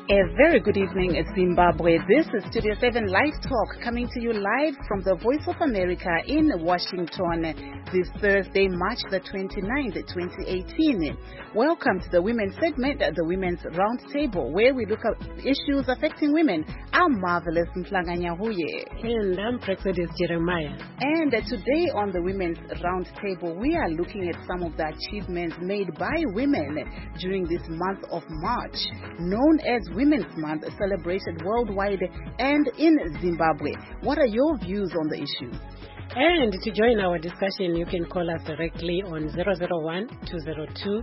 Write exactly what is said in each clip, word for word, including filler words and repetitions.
A very good evening, Zimbabwe. This is Studio seven Live Talk coming to you live from the Voice of America in Washington this Thursday, March the twenty-ninth, twenty eighteen. Welcome to the Women's segment, the Women's Roundtable, where we look at issues affecting women. I'm Marvelous Mflanganyahuye. And I'm Praxedis Jeremiah. And today on the Women's Roundtable, we are looking at some of the achievements made by women during this month of March, known as Women's Month, celebrated worldwide and in Zimbabwe. What are your views on the issue? And to join our discussion, you can call us directly on zero zero one, two zero two,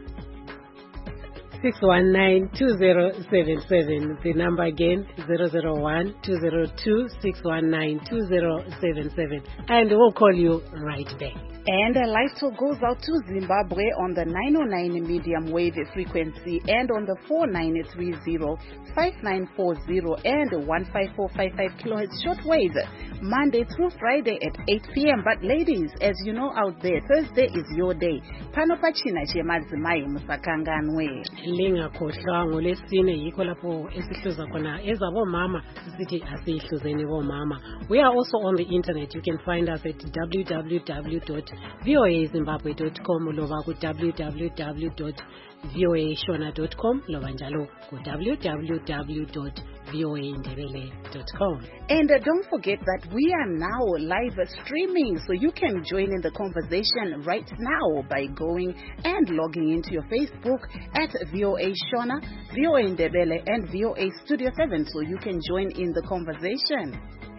six one nine, two zero seven seven. The number again, zero zero one, two zero two, six one nine, two zero seven seven. And we'll call you right back. And a live talk goes out to Zimbabwe on the nine oh nine medium wave frequency and on the four nine three zero, five nine four zero and one five four five five kilohertz shortwave, Monday through Friday at eight p.m. But ladies, as you know out there, Thursday is your day. Pano pachina chemadzimai musakanganwe. Linga khohlwa ngolesine yikho lapho esihluza khona ezabo mama sithi asihluzeni bo mama. We are also on the internet. You can find us at w w w dot v o a zimbabwe dot com lova ku w w w dot v o a shona dot com lova njalo ku w w w dot v o a ndebele dot com. And uh, don't forget that we are now live streaming, so you can join in the conversation right now by going and logging into your Facebook at V O A Shona, V O A Ndebele, and V O A Studio seven, so you can join in the conversation.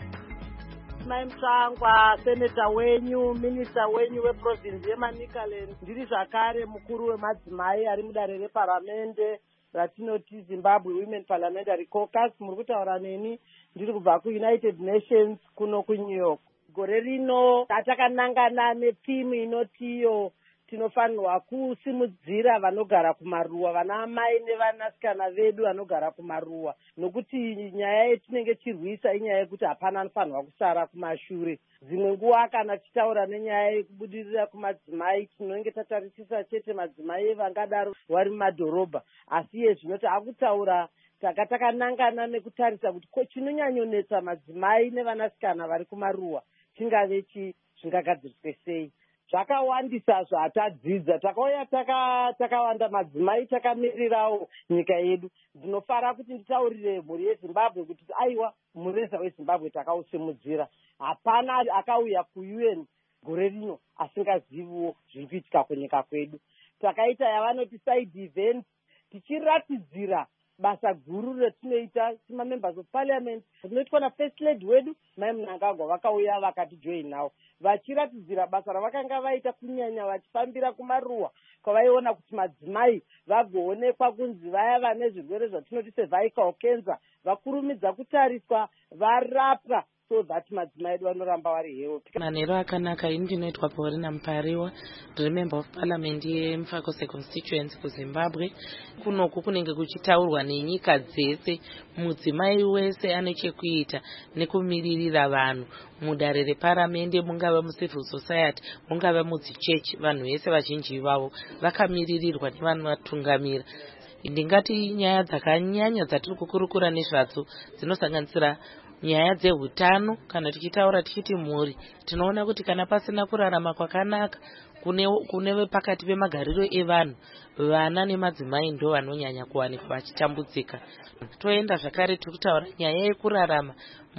Maimtsangwa senator wenyu minister wenyu weprovince yeManicaland ndiri zvakare mukuru wemadzimai ari mudare reparamende ratinoti Zimbabwe Women Parliamentary Caucus. Muri kutaura neni ndiri kubva kuUnited Nations kuno kuNew York. Gore rino takanangana nethimu inotiyo tinofanirwa kusimudzira vanogara kumaruwa, vana mai nevanasikana vedu vanogara kumaruwa, nokuti nyaya yetinenge chirwisa inyaya yekuti hapana anofanirwa kusara kumashure. Dzimwe nguva kana tichitaura nenyaya yekubudirira kumadzimai tinenge tatarisisa chete madzimai vangadaro vari mumadhorobha, asi iye zvino taakutaura takatakanangana nekutarisa kuti chinonyanyonetsa madzimai nevanasikana vari kumaruwa chingave chi zvingagadziriswe sei. Zvakawandisa zvatadzidza, takauya takawanda madzimai takamirirawo nyika yedu. Ndinofara kuti nditaurire mhuri yeZimbabwe kuti aiwa mureza weZimbabwe takausimudzira. Hapana akauya kuU N gore rino asingaziviwo zviri kuitika kunyika kwedu. Takaita yavanoti side events tichiratidzira basa guru retinoita sima members of parliament. Tinoitwa na first lady wedu Mai Mnangagwa vakauya vakatijoin nawo vachiratidzira basa ravakanga vaita kunyanya vachifambira kumaruwa kwavaiona kuti madzimai vagoonekwa kunzi vaya vane zvirwere zvatinoti cervical cancer vakurumidza kutariswa varapwa, so that madzimai edu vanoramba vari healthy. Manero akanaka ini ndinoitwa Paulina Mpariwa, ndiri member of parliament yeMfakose constituency kuZimbabwe. Kunoku kunenge kuchitaurwa nenyika dzese, mudzimai wese ane chekuita nekumiririra vanhu mudare reparamende, mungava mucivil society, mungava mudzichechi, vanhu vese vazhinji vavo vakamiririrwa nevanovatungamira. Ndingati nyaya dzakanyanya dzatiri kukurukura nezvadzo dzinosanganisira nyaya dzehutano. Kana tichitaura tichiti mhuri, tinoona kuti kana pasina kurarama kwakanaka kune kune pakati pemagariro evanhu, vana nemadzimai ndo vanonyanya kuwanikwa vachitambudzika. Toenda zvakare tiri kutaura nyaya yekurarama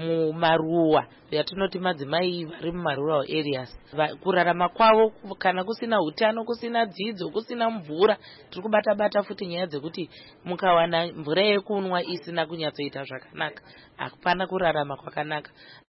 mumaruwa yatinoti madzimai vari mumarural areas. Kurarama kwavo kana kusina hutano, kusina dzidzo, kusina mvura, tiri kubata bata futi nyaya dzekuti mukawana mvura yekunwa isina kunyatsoita zvakanaka, hapana kurarama kwakanaka.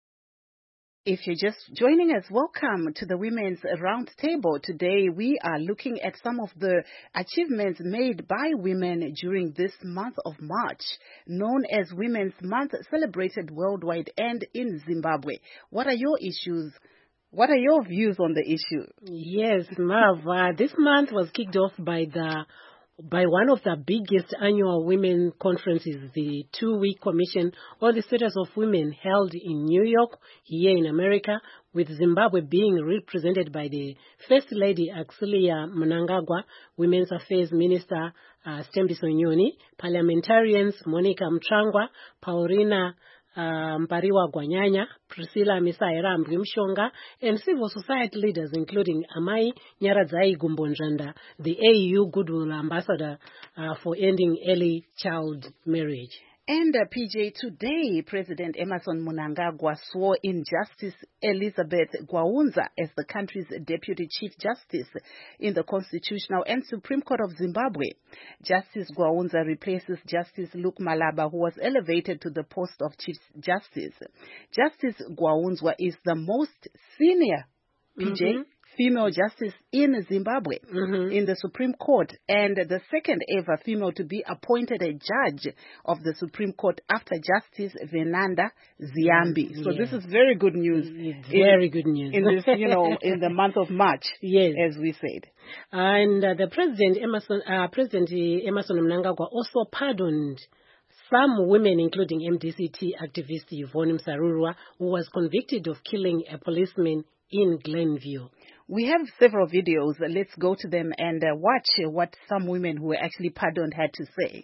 If you're just joining us, welcome to the Women's Roundtable. Today we are looking at some of the achievements made by women during this month of March, known as Women's Month, celebrated worldwide and in Zimbabwe. What are your issues? What are your views on the issue? Yes, Marv, uh, this month was kicked off by the by one of the biggest annual women conferences, the two-week commission on the status of women held in New York, here in America, with Zimbabwe being represented by the First Lady Axelia Mnangagwa, Women's Affairs Minister uh, Stembiso Nyoni, parliamentarians Monica Mtrangwa, Paulina Uh, Mpariwa Gwanyanya, Priscilla Misaira Mshonga, and civil society leaders including Amai Nyaradzai Gumbonjanda, the A U Goodwill Ambassador uh, for ending early child marriage. And uh, P J, today President Emmerson Mnangagwa swore in Justice Elizabeth Gwaunza as the country's Deputy Chief Justice in the Constitutional and Supreme Court of Zimbabwe. Justice Gwaunza replaces Justice Luke Malaba, who was elevated to the post of Chief Justice. Justice Gwaunza is the most senior, P J, mm-hmm. female justice in Zimbabwe, mm-hmm. in the Supreme Court, and the second ever female to be appointed a judge of the Supreme Court after Justice Venanda Ziambi. So yeah. This is very good news. It's very in, good news. in this, you know, in the month of March, yes. as we said. And uh, the President Emmerson, uh, President Emmerson Mnangagwa also pardoned some women, including M D C T activist Yvonne Msarurwa, who was convicted of killing a policeman in Glenview. We have several videos. Let's go to them and uh, watch uh, what some women who were actually pardoned had to say.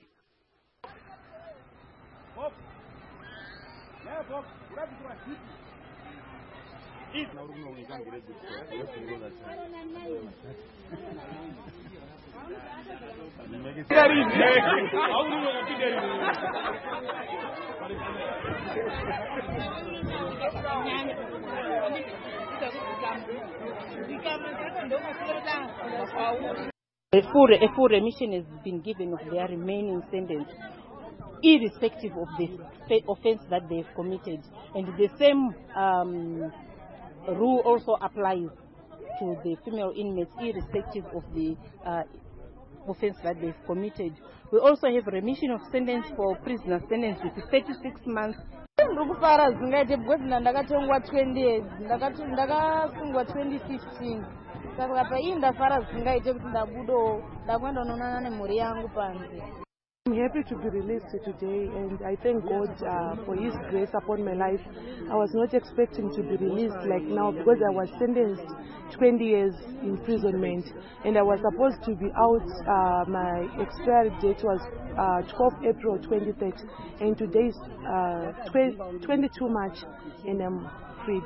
A full, a full remission has been given of their remaining sentence, irrespective of the offense that they've committed. And the same um, rule also applies to the female inmates, irrespective of the uh, offense that they've committed. We also have remission of sentence for prisoners sentenced with thirty-six months. Ndakufara zingaite because ndakatongwa twenty years, ndakasungwa twenty fifteen. Saka paii ndafara zingaite kuti ndabudo ndakwenda nonana nemhuri yangu panze. I'm happy to be released today, and I thank God uh, for His grace upon my life. I was not expecting to be released like now because I was sentenced twenty years imprisonment, and I was supposed to be out. Uh, my expiry date was uh, twelfth April twenty thirty, and today is uh, twenty-second March, and I'm freed.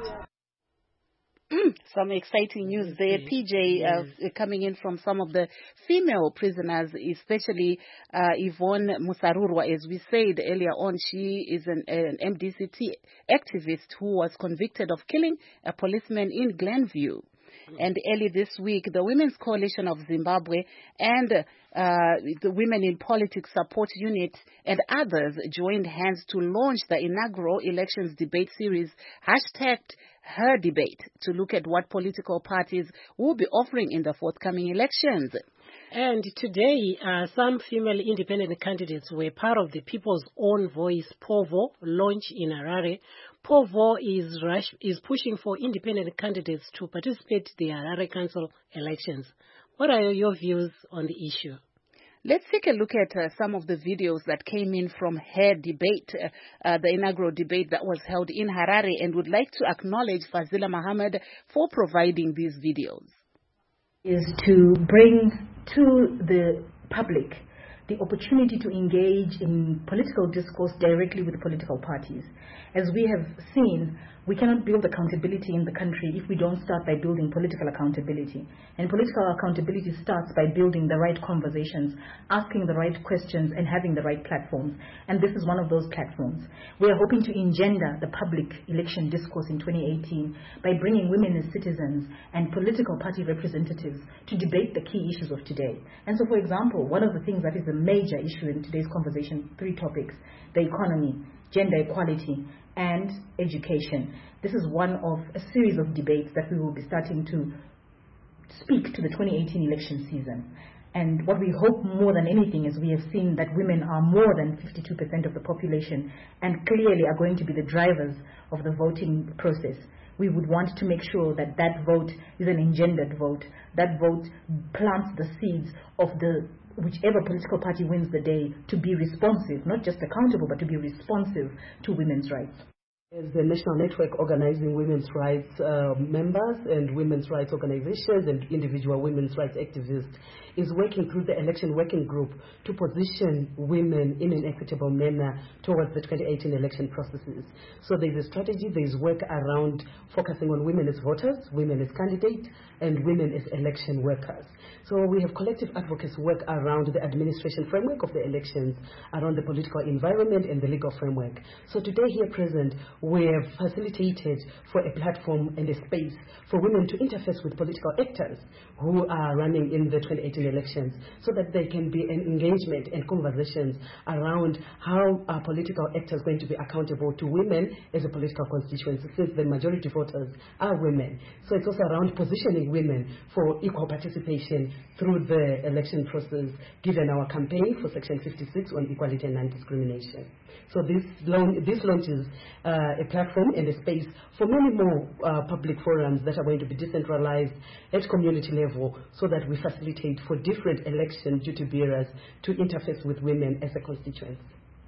Some exciting news there, P J, uh, coming in from some of the female prisoners, especially uh, Yvonne Musarurwa. As we said earlier on, she is an, an M D C T activist who was convicted of killing a policeman in Glenview. And early this week, the Women's Coalition of Zimbabwe and uh, the Women in Politics Support Unit and others joined hands to launch the inaugural elections debate series, hashtagged Her Debate, to look at what political parties will be offering in the forthcoming elections. And today, uh, some female independent candidates were part of the People's Own Voice POVO launch in Harare. POVO is, rush, is pushing for independent candidates to participate in the Harare Council elections. What are your views on the issue? Let's take a look at uh, some of the videos that came in from Her Debate, uh, uh, the inaugural debate that was held in Harare, and would like to acknowledge Fazila Mohammed for providing these videos. Is to bring to the public the opportunity to engage in political discourse directly with the political parties. As we have seen, we cannot build accountability in the country if we don't start by building political accountability. And political accountability starts by building the right conversations, asking the right questions, and having the right platforms. And this is one of those platforms. We are hoping to engender the public election discourse in twenty eighteen by bringing women as citizens and political party representatives to debate the key issues of today. And so, for example, one of the things that is a major issue in today's conversation, three topics: the economy, gender equality, and education. This is one of a series of debates that we will be starting to speak to the twenty eighteen election season. And what we hope more than anything is we have seen that women are more than fifty-two percent of the population and clearly are going to be the drivers of the voting process. We would want to make sure that that vote is an engendered vote. That vote plants the seeds of the whichever political party wins the day, to be responsive, not just accountable, but to be responsive to women's rights. As the National Network organizing women's rights uh, members and women's rights organizations and individual women's rights activists, is working through the election working group to position women in an equitable manner towards the twenty eighteen election processes. So there's a strategy, there's work around focusing on women as voters, women as candidates, and women as election workers. So we have collective advocates work around the administration framework of the elections, around the political environment and the legal framework. So today here present, we have facilitated for a platform and a space for women to interface with political actors who are running in the twenty eighteen elections, so that there can be an engagement and conversations around how are political actors going to be accountable to women as a political constituency, since the majority voters are women. So it's also around positioning women for equal participation through the election process, given our campaign for Section fifty-six on equality and non-discrimination. So this, launch, this launches uh, a platform and a space for many more uh, public forums that are going to be decentralized at community level, so that we facilitate for different election duty bearers to interface with women as a constituency.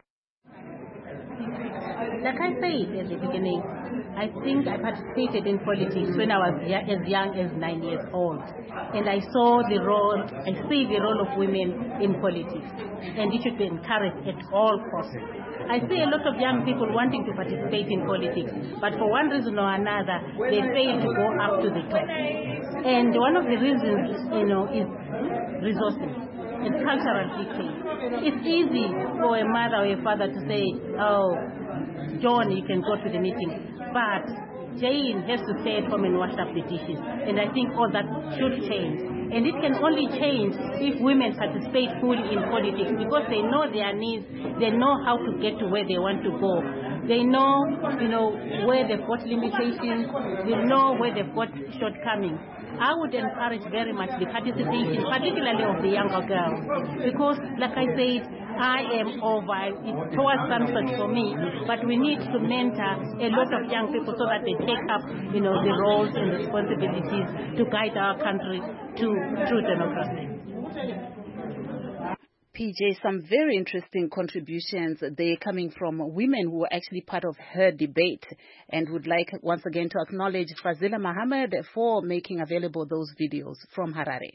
Like I said at the beginning, I think I participated in politics when I was as young as nine years old. And I saw the role, I see the role of women in politics. And it should be encouraged at all costs. I see a lot of young people wanting to participate in politics, but for one reason or another, they fail to go up to the top. And one of the reasons, you know, is resources and cultural dictate. It's easy for a mother or a father to say, oh, John, you can go to the meeting, but Jane has to stay at home and wash up the dishes. And I think all that should change. And it can only change if women participate fully in politics, because they know their needs, they know how to get to where they want to go. They know, you know, where they've got limitations, they know where they've got shortcomings. I would encourage very much the participation, particularly of the younger girls, because, like I said, I am over, it's towards sunset for me, but we need to mentor a lot of young people so that they take up, you know, the roles and responsibilities to guide our country to true democracy. P J, some very interesting contributions. They're coming from women who are actually part of her debate, and would like once again to acknowledge Fazila Mohammed for making available those videos from Harare.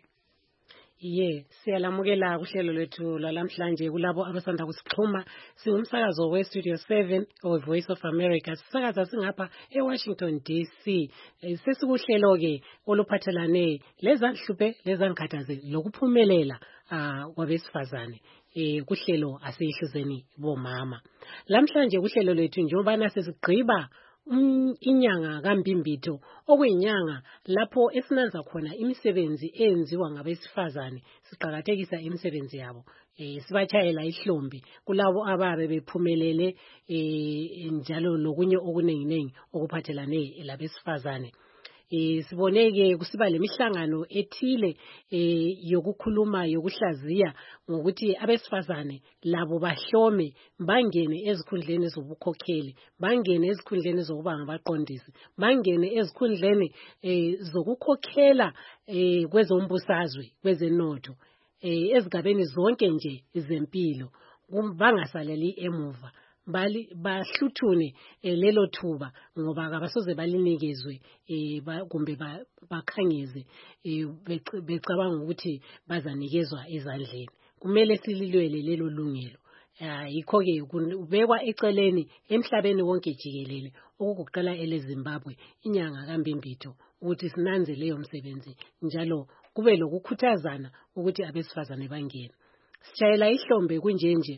Ye, siyalamukela kuhlelo lwethu lalamhlanje kulabo abasanda kusixhuma. Singumsakazo we Studio seven or Voice of America. Sisakaza singapha eWashington D C. Sesikuhlelo ke oluphathelane lezanhluphe lezankathaze lokuphumelela kwabesifazane eh kuhlelo aseyihluzeni bomama. Lamhlanje kuhlelo lethu njengobana sesigqiba Um, inyanga kambimbito okuyinyanga lapho esinanza khona imisebenzi eyenziwa ngabesifazane, siqhakathekisa imisebenzi yabo, eh sibachayela ihlombi kulabo ababe bephumelele eh njalo lokunye okunenginengi okuphathelane labesifazane. Eh siboneke kusiba lemihlangano ethile eh yokukhuluma yokuhlaziya ngokuthi abesifazane labo bahlome bangene ezikhundleni zobukhokheli, bangene ezikhundleni zokuba ngabaqondisi, bangene ezikhundleni eh zokukhokhela eh kwezombusazwe, kwezenotho, eh ezigabeni zonke nje izempilo, bangasaleli emuva. Bali bahluthune lelo thuba ngoba kabasoze balinikezwe eh kumbe bakhangeze eh becabanga ukuthi bazanikezwa ezandleni. Kumele sililwele lelo lungelo. Yikho ke ubekwa eceleni emhlabeni wonke jikelele okugoqela ele Zimbabwe inyanga kambimbito ukuthi sinanze leyo msebenzi njalo kube lokukhuthazana ukuthi abesifazane bangene. Sitshayela ihlombe kunjenje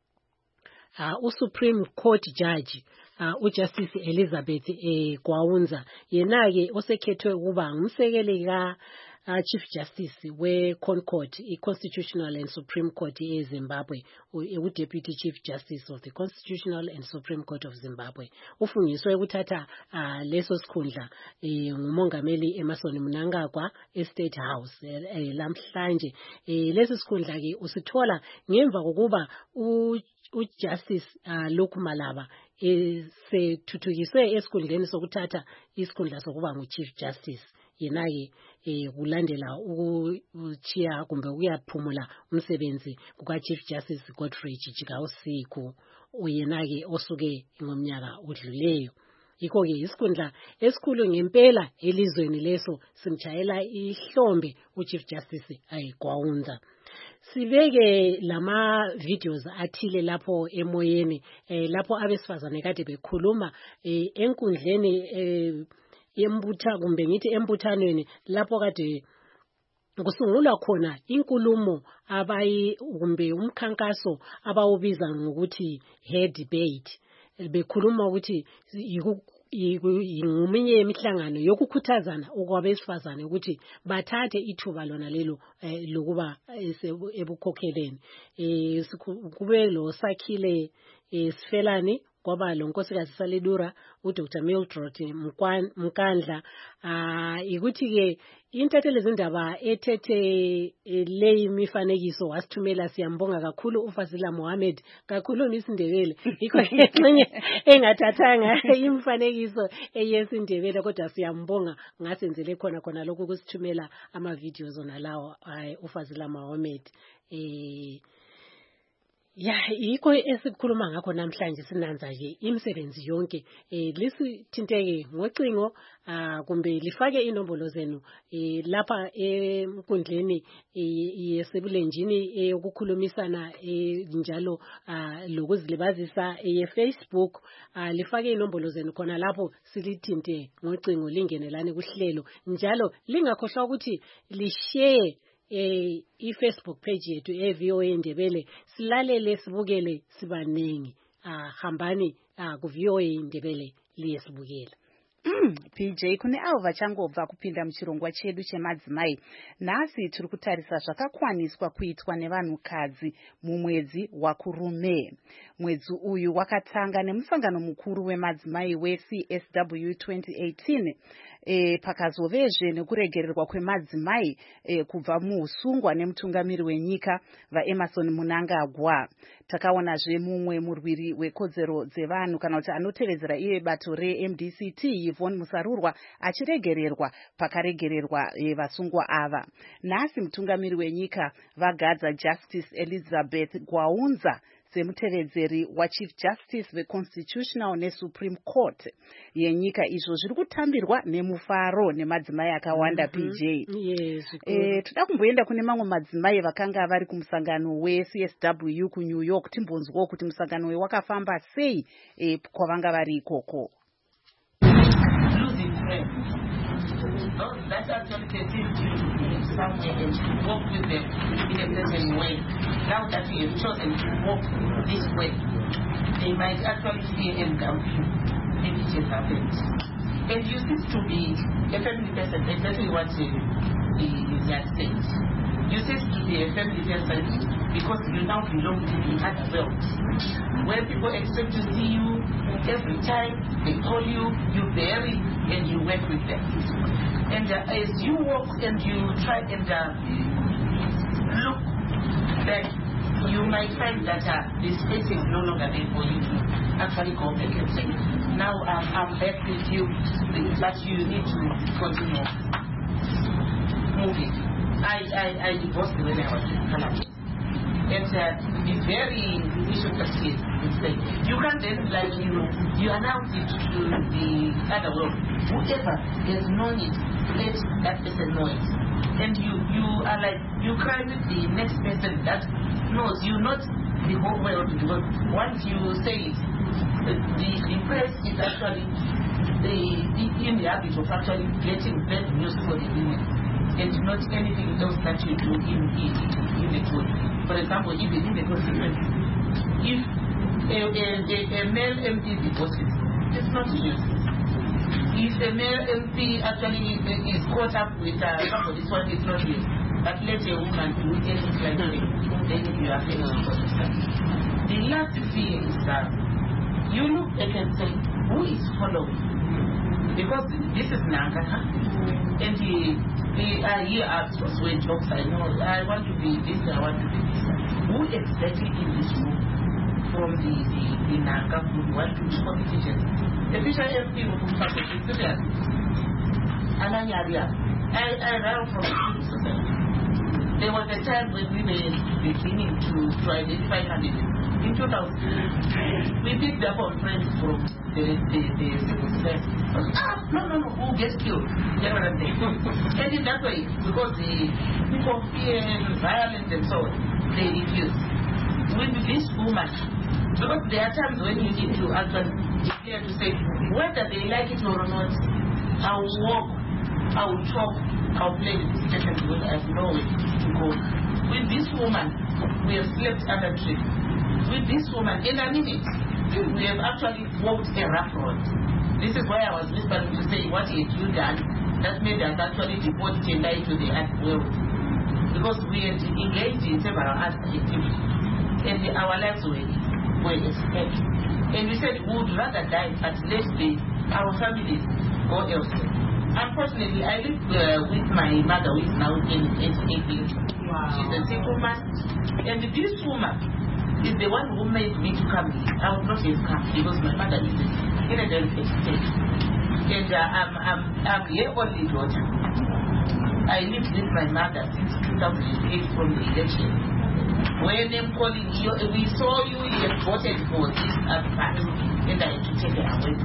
Uh, uSupreme Court Judge uh, uJustice Elizabeth eh, Gwawunza yena ke osekhethwe ukuba ngumsekeli ka uh, Chief Justice we Concord i-Constitutional and Supreme Court eZimbabwe, u-Deputy Chief Justice of the Constitutional and Supreme Court of Zimbabwe. Ufungiswe ukuthatha uh, leso sikhundla eh, ngumongameli Emmerson Mnangagwa eState House eh, eh, lamhlanje. Eh, leso sikhundla ke usithola ngemva kokuba u uJustice uh, Luke Malaba esethuthukiswe esikhundleni sokuthatha isikhundla sokuba nguChief Justice yena-ke eh kulandela ukuchiya kumbe ukuyaphumula umsebenzi kuka-Chief Justice Godfrey Jijika uSiku uyena-ke osuke ngomnyaka odluleyo. Yikho-ke isikhundla esikhulu ngempela elizweni leso simchayela ihlombe uChief Justice ayigwawunza. Sibeke lama videos athile lapho emoyeni eh lapho abesifazane kade bekhuluma eh enkundleni eh yembutha kumbe ngithi embuthanweni lapho kade kusungulwa khona inkulumo abayi kumbe umkhankaso abawubiza ngokuthi hair debate. Bekhuluma ukuthi nguminye yemihlangano yokukhuthazana okwabesifazane ukuthi bathathe ithuba lona lelo lokuba ebukhokheleni. Eh kube lo Sakhile Sifelani kwaba lo nkosikazi Saledura uDr Mildred Mkandla ah ikuthi ke intatheli zindaba ethethe leyi mifanekiso wasithumela siyambonga kakhulu uFazila Mohammed kakhulu nisindebele ikho enye engathathanga imifanekiso eyesindebele kodwa siyambonga ngasenzele khona khona lokho kusithumela ama videos ona lawo uFazila Mohammed eh ya yikho esikhuluma ngakho namhlanje sinanza nje imisebenzi yonke eh lisithinteke ngocingo ah kumbe lifake inombolo zenu eh lapha enkundleni yesebulenjini eyokukhulumisana njalo lokuzilibazisa eFacebook lifake inombolo zenu khona lapho silithinte ngocingo lingenelane kuhlelo njalo lingakhohlwa ukuthi lishare eh iFacebook page yethu eV O A Ndebele silalele sibukele sibaningi ah hambani ah ku V O A Ndebele liyesibukela. P J kune avo vachangobva kupinda muchirongwa chedu chemadzimai nhasi tiri kutarisa zvakakwaniswa kuitwa nevanhukadzi mumwedzi wakurume. Mwedzi uyu wakatanga nemusangano mukuru wemadzimai weC S W twenty eighteen e, pakazovezve nekuregererwa kwemadzimai e, kubva muusungwa nemutungamiri wenyika vaEmerson Mnangagwa. Takaonazve mumwe murwiri wekodzero dzevanhu kana kuti anotevedzera iye bato reM D C T Yvonne Musarurwa achiregererwa pakaregererwa e, vasungwa ava. Nhasi mutungamiri wenyika vagadza Justice Elizabeth Gwaunza semutevedzeri waChief Justice veConstitutional neSupreme Court yenyika. Izvo zviri kutambirwa nemufaro nemadzimai akawanda. mm -hmm. P J yes, eh toda kumboenda kune mamwe madzimai vakanga vari kumusangano weC S W kuNew York timbonzwawo kuti musangano we wakafamba sei eh kwavanga vari ikoko. That's actually the thing to somewhere and to walk with them in a certain way. Now that you have chosen to walk this way, they might actually fear and doubt you if it has happened. And you seem to be a family person, exactly what the Zach said. You seem to be a family person because you now belong to the other world, where people expect to see you every time, they call you, you bury, and you work with them. And uh, as you walk and you try and uh, look back, you might find that uh, the space is no longer there for you to actually go back and say, now um, I'm back with you, but you need to continue moving. I, I, I divorced when I was in Canada. And uh, the very issue of kids, you can then, like, you know, you announce it to the other world. Whoever has known it, let that person know it. And you, you are like, you cry with the next person that knows you, not the whole world. Because once you say it, the, the press is actually the, in the habit of actually getting bad news for the women. And not anything else that you do in, in, in the court. For example, even in the constituency, if a, a, a, a male M P divorces, it's not news. If a male M P actually is, is caught up with uh, somebody, this one is not news. But let a woman do anything like that, then you are famous. The last fear is that you look back and say, who is following? Because this is Nanga, and he, he, uh, he asked us when jobs, I know, I want to be this, I want to be this. Who exactly in this room from the, the, the Nanga would want to be competition? The future M P will come back to the Ananya, I, I ran from civil society. There was a time when we were beginning to, to identify candidates. In two thousand, we picked up our friends from the, the, the civil society. Ah, no, no, no, who gets killed? You know what I'm saying? And in that way, because the people fear and violence and so on, they refuse. With this woman, because there are times when you need to actually declare to say, whether they like it or not, I'll walk, I'll talk, I'll play the station because I have nowhere to go. With this woman, we have slept under a tree. With this woman, in a minute, we have actually walked a rough road. This is why I was whispering to say, what have you done that made us actually deport Tendai to the earth world? Because we had engaged in several other activities, and our lives were, were at stake. And we said we would rather die, but let the, our families go elsewhere. Unfortunately, I live uh, with my mother, who is now in eighty-eight years. Wow. She's a single woman, and this woman is the one who made me to come here. I would not have come because my mother is in a delicate state. And uh, I'm, I'm, I'm her only daughter. I lived with my mother since two thousand eight from the election. When I'm calling you, we saw you, you have voted for this other party, and I had to take her away.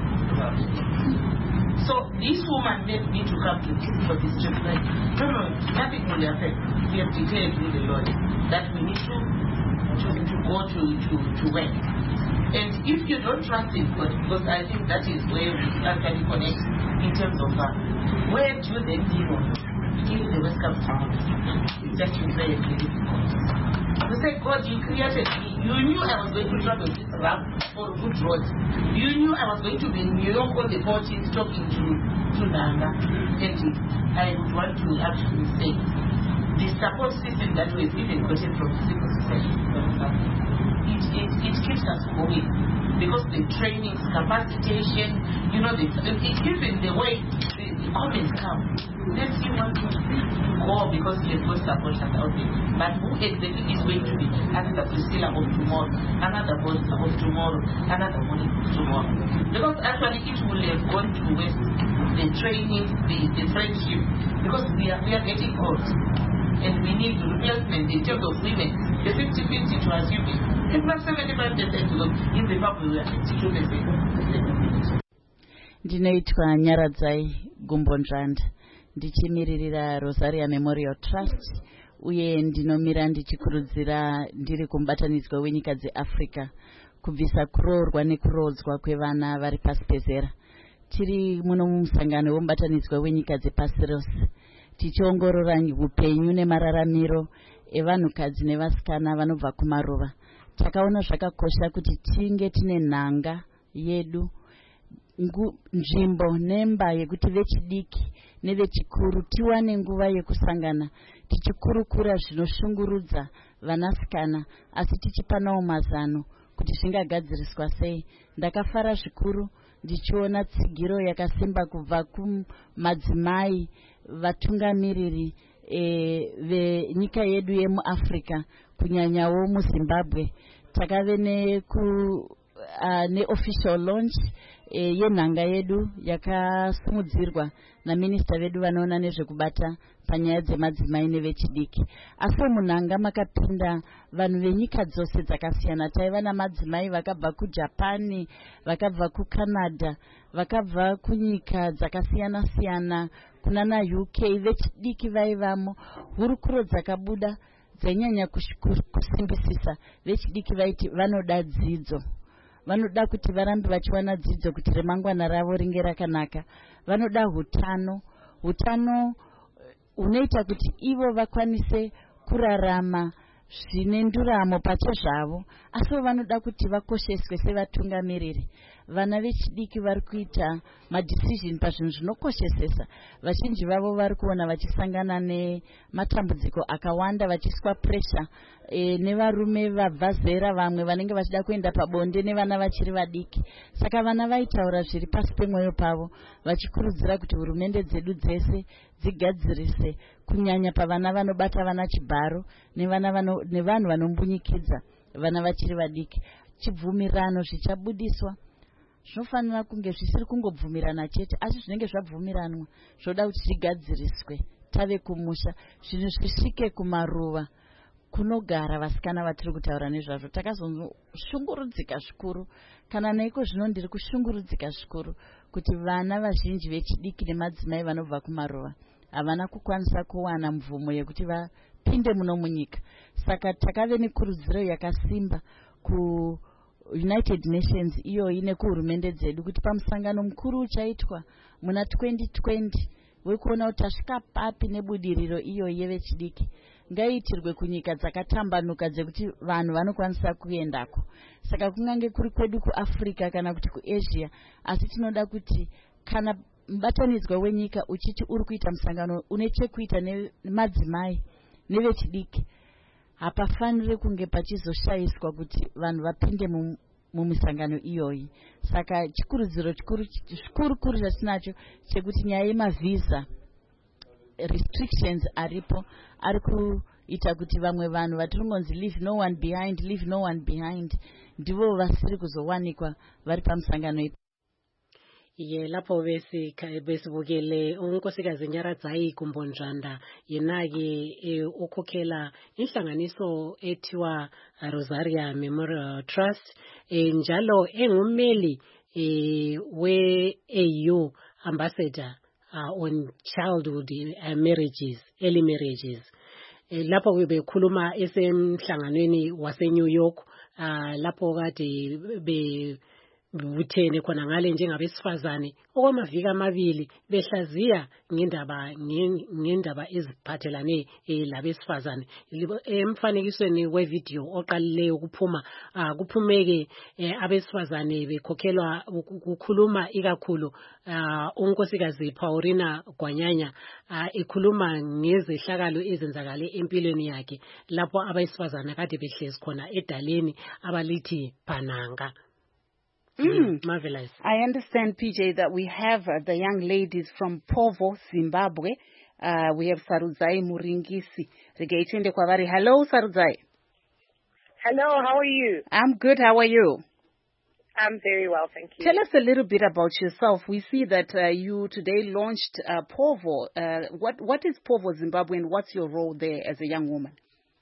So this woman made me to come to this for this trip. Like, no, no, nothing will happen. We have declared with the Lord that we need to to, to go to, to, to work. And if you don't trust in God, because I think that is where we actually connect in terms of uh, where do you then live on? If the West comes to it's actually very, very difficult. You say, God, you created me. You knew I was going to travel this route for a good road. You knew I was going to be in New York on the fourteenth talking to, to Nanga. And I would want to actually say, the support system that we've even gotten from civil society, it, it, it keeps us going. Because the trainings, capacitation, you know, the, it, even the way the, the comments come. Let's see what to go because you've got supporters out there. But who exactly is going to be another Priscilla of tomorrow, another Bosta of tomorrow, another one tomorrow? Because actually it will have gone to waste the training, the, the friendship, because we are, we are getting old. And we need replacement in terms of women. The fifty fifty to assume it. It's not seventy-five percent because in the Zimbabwe we are fifty-two percent. Ndinoitwa Nyaradzai Gumbonzvanda ndichimiririra Rosaria Memorial Trust uye ndinomira ndichikurudzira ndiri kumbatanidzwa wenyika dzeAfrica kubvisa kuroorwa nekurodzwa kwevana vari pasi pezera. Tiri muno mumusangano wombatanidzwa wenyika dzepasi rose tichiongorora upenyu nemararamiro evanhukadzi nevasikana vanobva kumaruva. Takaona zvakakosha kuti tinge tine nhanga yedu, nzvimbo nemba yekuti vechidiki nevechikuru tiwane nguva yekusangana tichikurukura zvinoshungurudza vanasikana asi tichipanawo mazano kuti zvingagadziriswa sei. Ndakafara zvikuru ndichiona tsigiro yakasimba kubva kumadzimai vatungamiriri e, venyika yedu yemuAfrica kunyanyawo muZimbabwe. Takave neku uh, neofficial launch e, yenhanga yedu yakasimudzirwa naminista vedu vanoona nezvekubata panyaya dzemadzimai nevechidiki. Asi munhanga makapinda vanhu venyika dzose dzakasiyana. Taiva namadzimai vakabva kuJapani, vakabva kuCanada, vakabva kunyika dzakasiyana siyana, kuna na U K vechidiki vaivamo. Hurukuro dzakabuda dzainyanya kusimbisisa vechidiki vaiti vanoda dzidzo. Vanoda kuti varambe vachiwana dzidzo kuti remangwana ravo ringe rakanaka. Vanoda hutano, hutano unoita kuti ivo vakwanise kurarama zvine nduramo pachezvavo, asi vanoda kuti vakosheswe sevatungamiriri. Vana vechidiki vari kuita madecision pazvinhu zvinokoshesesa. Vazhinji vavo vari kuona vachisangana nematambudziko akawanda, vachiiswa pressure e, nevarume vabva zera, vamwe vanenge vachida kuenda pabonde nevana vachiri vadiki. Saka vana vaitaura zviri pasi pemwoyo pavo vachikurudzira kuti hurumende dzedu dzese dzigadzirise kunyanya pavana vanobata vana chibharo nevana vano, nevanhu vanombunyikidza vana vachiri vadiki. Chibvumirano zvichabudiswa zvinofanira kunge zvisiri kungobvumirana chete asi zvinenge zvabvumiranwa zvoda kuti zvigadziriswe tave kumusha zvinhu zvisvike kumaruva kunogara vasikana vatiri kutaura nezvazvo. Takazongoshungurudzika zvikuru kana naiko zvino ndiri kushungurudzika zvikuru kuti vana vazhinji vechidiki nemadzimai vanobva kumaruva havana kukwanisa kuwana mvumo yekuti vapinde muno munyika. Saka takave nekurudziro yakasimba ku United Nations iyoyi nekuhurumende dzedu kuti pamusangano mukuru uchaitwa muna twenty twenty wekuona kuti tasvika papi nebudiriro iyoyi yevechidiki ngaiitirwe kunyika dzakatambanuka dzekuti vanhu vanokwanisa kuendako. Saka kungange kuri kwedu kuAfrica kana kuti kuAsia, asi tinoda kuti kana mubatanidzwa wenyika uchiti uri kuita musangano une chekuita nemadzimai nevechidiki, hapafaniri kunge pachizoshayiswa kuti vanhu vapinde mumisangano iyoyi. Saka chikurudziro chikuru chikuru kuru chatinacho chekuti nyaya yemavisa restrictions aripo ari kuita kuti vamwe vanhu vatiringonzi leave no one behind leave no one behind ndivo vasiri kuzowanikwa vari pamusangano ipo. Ye lapho besi besibukele unkosikazi Nyaradzai Kumbonjanda yena-ke e, ukhokhela inhlanganiso ethiwa Rosaria Memorial Trust e, njalo engumeli e, we-A U ambassador uh, on childhood uh, marriages, early marriages. E, lapho bekhuluma esemhlanganweni wase-New York uh, lapho kade be buthene khona ngale njengabesifazane okwamaviki amabili behlaziya ngendaba ngendaba eziphathelane labesifazane. Emfanekisweni wevideo oqalileyo kuphuma kuphumeke abesifazane bekhokhelwa ukukhuluma ikakhulu unkosikazi Paulina Gwanyanya ekhuluma ngezehlakalo ezenzakale empilweni yakhe lapho abesifazane kade behlezi khona edaleni abalithi Pananga. Mm. Marvelous. I understand, P J, that we have uh, the young ladies from Povo, Zimbabwe. Uh, we have Sarudzai Muringisi. Hello, Sarudzai. Hello, how are you? I'm good. How are you? I'm very well, thank you. Tell us a little bit about yourself. We see that uh, you today launched uh, Povo. Uh, what What is Povo Zimbabwe and what's your role there as a young woman?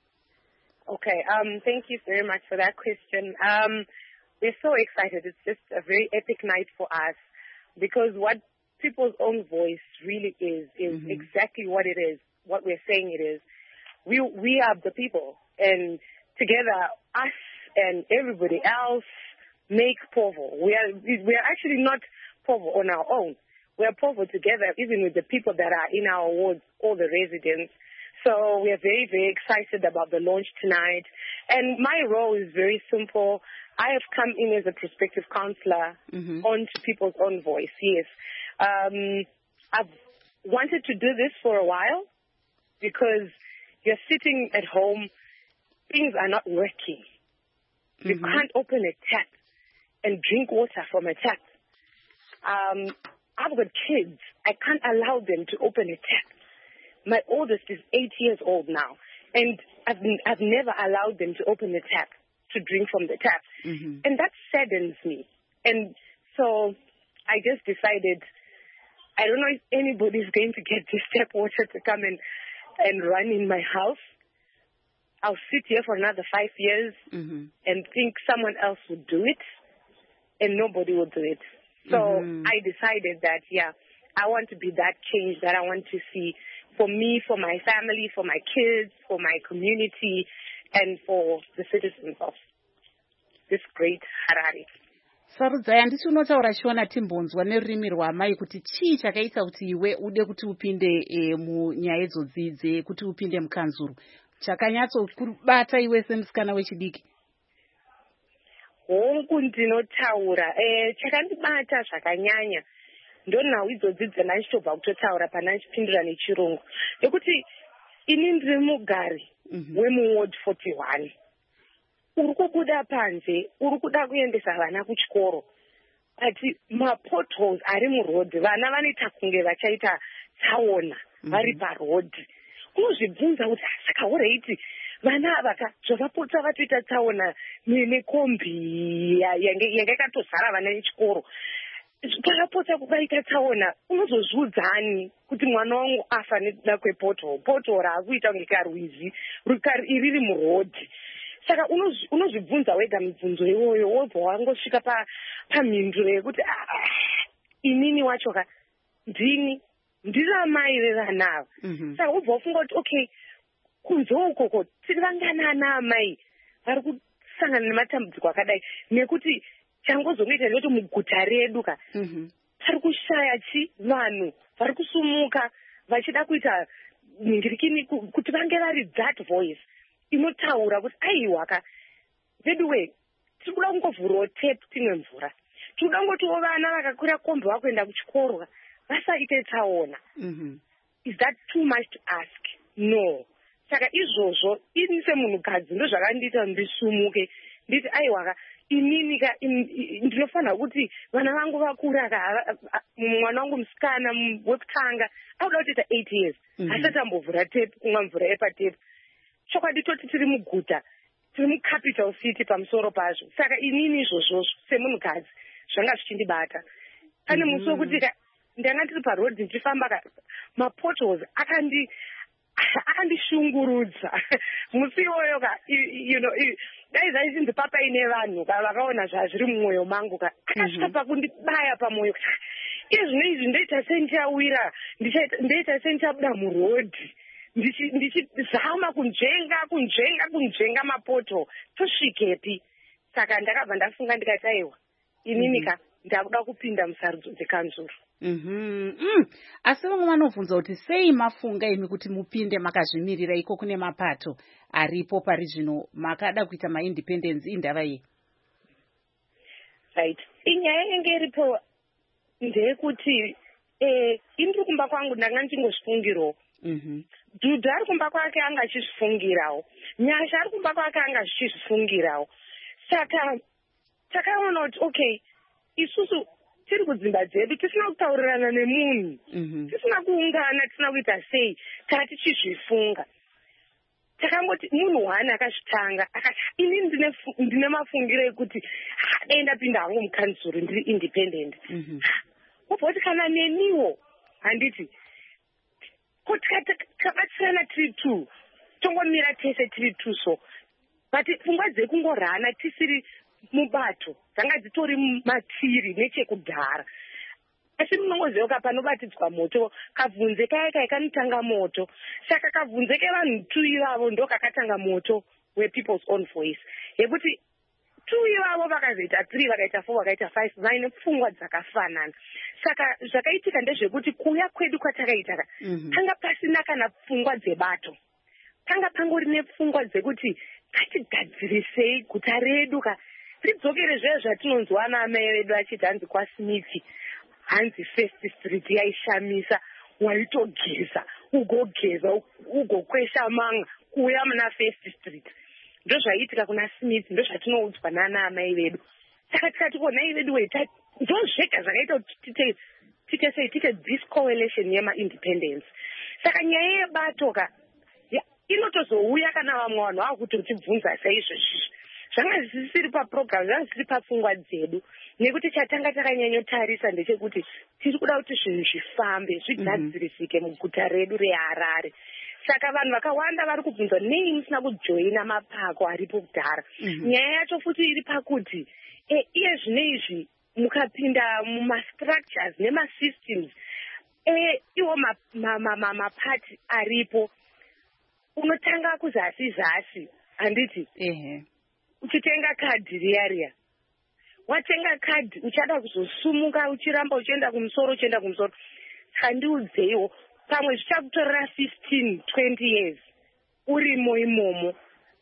Okay, um, thank you very much for that question. Um, We're so excited. It's just a very epic night for us because what people's own voice really is, is mm-hmm. exactly what it is, what we're saying it is. We we are the people, and together, us and everybody else make Povo. We are, we are actually not Povo on our own. We are Povo together, even with the people that are in our wards, all the residents. So we are very, very excited about the launch tonight. And my role is very simple. I have come in as a prospective counselor mm-hmm. onto people's own voice, yes. Um, I've wanted to do this for a while because you're sitting at home, things are not working. Mm-hmm. You can't open a tap and drink water from a tap. Um, I've got kids. I can't allow them to open a tap. My oldest is eight years old now, and I've, I've never allowed them to open the tap, to drink from the tap. Mm-hmm. And that saddens me. And so I just decided, I don't know if anybody's going to get this tap water to come and, and run in my house. I'll sit here for another five years mm-hmm. and think someone else would do it, and nobody will do it. So mm-hmm. I decided that, yeah, I want to be that change that I want to see for me, for my family, for my kids, for my community, and for the citizens of this great Harare. Sarudzai, handiti unotaura Shona timbonzwa nerurimi rwamai kuti chii chakaita kuti iwe ude kuti upinde e, munyaya idzodzidze kuti upinde mukanzuru. Chakanyatsobata iwe semusikana wechidiki. Hongu ndinotaura eh chakandibata zvakanyanya ndonhau idzodzidze ndachitobva kutotaura pana ndichipindura nechirungu nekuti ini ndiri mugari wemuward forty-one. Uri kubuda panze, uri kuda kuendesa vana kuchikoro, ati mapotholes ari murodhi, vana vanoita kunge vachaita tsaona vari parodhi. Unozvibvunza kuti saka ureiti vana ava zvakapota vatoita tsaona nekombi yanga yakatozara vana vechikoro. pakapota kukaita tsaona unozozviudzani kuti mwana wangu afa nekuda kwepoto poto raakuita kunge karwizi iriri murodhi. Saka unozvibvunza wega mibvunzo iyoyo wobva wangosvika pamhinduro yekuti inini wacho ka ndini ndiri amai vevana ava. Saka wobva wafunga kuti okay, kunze ukoko tiri vanganana amai vari kusangana nematambudziko akadai, nekuti changozongoita ndoti muguta redu ka pari kushaya chi vanhu vari kusumuka vachida kuita ningirikini kuti vange vari that voice inotaura kuti aiwa ka veduwe tiri kuda kungovhurawo tape timwe mvura, tiri kuda kungotiwo vana vakakwira kombe vakuenda kuchikoro vasaite tsaona. Is that too much to ask? No. Saka izvozvo ini semunhukadzi ndo zvakandiita ndisumuke nditi aiwa ka inini ka ndinofanira kuti vana vangu vakura ka mwana wangu musikana wekutanga auda kutoita eight years asati ambovhura tape kumwa mvura yepatepe. Chokwadi toti tiri muguta tiri mucapital city pamusoro pazvo. Saka inini izvozvozvo semunhukadzi zvanga zvichindibata. Pane musi wekuti ndanga ndiri parodhi ndichifamba ka mapotholes akandi akandishungurudza musi iwoyo ka you know dai zvaichinzi papaine vanhu ka vakaona zvazviri mumwoyo mangu ka akasvika pakundibaya pamwoyo. Iye zvino izvi ndoita sendichawira ndoita sendichabuda murodhi ndichizama kunjenga kunjenga kunjenga mapoto tosvikepi. Saka ndakabva ndafunga ndikati aiwa inini ka ndakuda kupinda musarudzo dzekanzuru. Asi vamwe vanobvunza kuti sei mafunga imi kuti mupinde makazvimirira iko kune mapato aripo pari zvino makada kuita maindependence indava yei? Right. Inyaya inge iripo ndeyekuti eh indiri kumba kwangu ndanga ndichingozvifungirawo. Dhudha ari kumba kwake anga achizvifungirawo, Nyasha ari kumba kwake anga achizvifungirawo. Saka takaona kuti okay, isusu tiri kudzimba dzedu tisina kutaurirana nemunhu, tisina kuungana, tisina kuita sei, kana tichizvifunga. Takangoti munhu wani akazvitanga akati inini ndine mafungiro ekuti dai ndapinda hangu mukanzuru ndiri independent. Wobva kuti kana neniwo handiti kuti takabatsirana tiri two tongomira tese tiri two so but pfungwa dzekungorhana tisiri mubato dzanga dzitori matiri nechekudhara. Asi munongoziva panobatidzwa moto kabvunze kaya kaya kanotanga moto. Saka kabvunze kevanhu two ivavo ndo kakatanga moto wepeople's own voice yekuti two ivavo vakazoita three vakaita four vakaita five vaine pfungwa dzakafanana. Saka zvakaitika ndezvekuti kuuya kwedu kwatakaita ka panga pasina kana pfungwa dzebato, panga pangori nepfungwa dzekuti ngatigadzirisei guta redu ka tidzokere zve zvatinonzwa naamai vedu achiti hanzi kwaSmith hanzi First Street yaishamisa, waitogeza ugogeza ugokwesha manga kuuya muna First Street. Ndo zvaiitika kuna Smith, ndo zvatinoudzwa nana amai vedu. Saka tikati konai vedu weita ndo zvega zvakaita kuti tite sei tite this coalition yema independence. Saka nyaya yebato ka inotozouya kana vamwe vanhu vakutotibvunza saizvozvi. Zvanga zvisiri paprogram, zvanga zvisiri papfungwa dzedu, nekuti chatanga takanyanyotarisa ndechekuti tiri kuda kuti zvinhu zvifambe zvigadzirisike muguta redu reHarare. Saka vanhu vakawanda vari kubvunza nei musina kujoina mapako aripo kudhara. Nyaya yacho futi iri pakuti iye zvino izvi mukapinda mumastructures nemasystems iwo mapati aripo unotanga kuzasi zasi handiti uchitenga kadhi riya riya, watenga kadhi uchada kuzosumuka uchiramba uchienda kumusoro uchienda kumusoro. Handiudzeiwo pamwe zvichakutorera fifteen twenty years urimo imomo,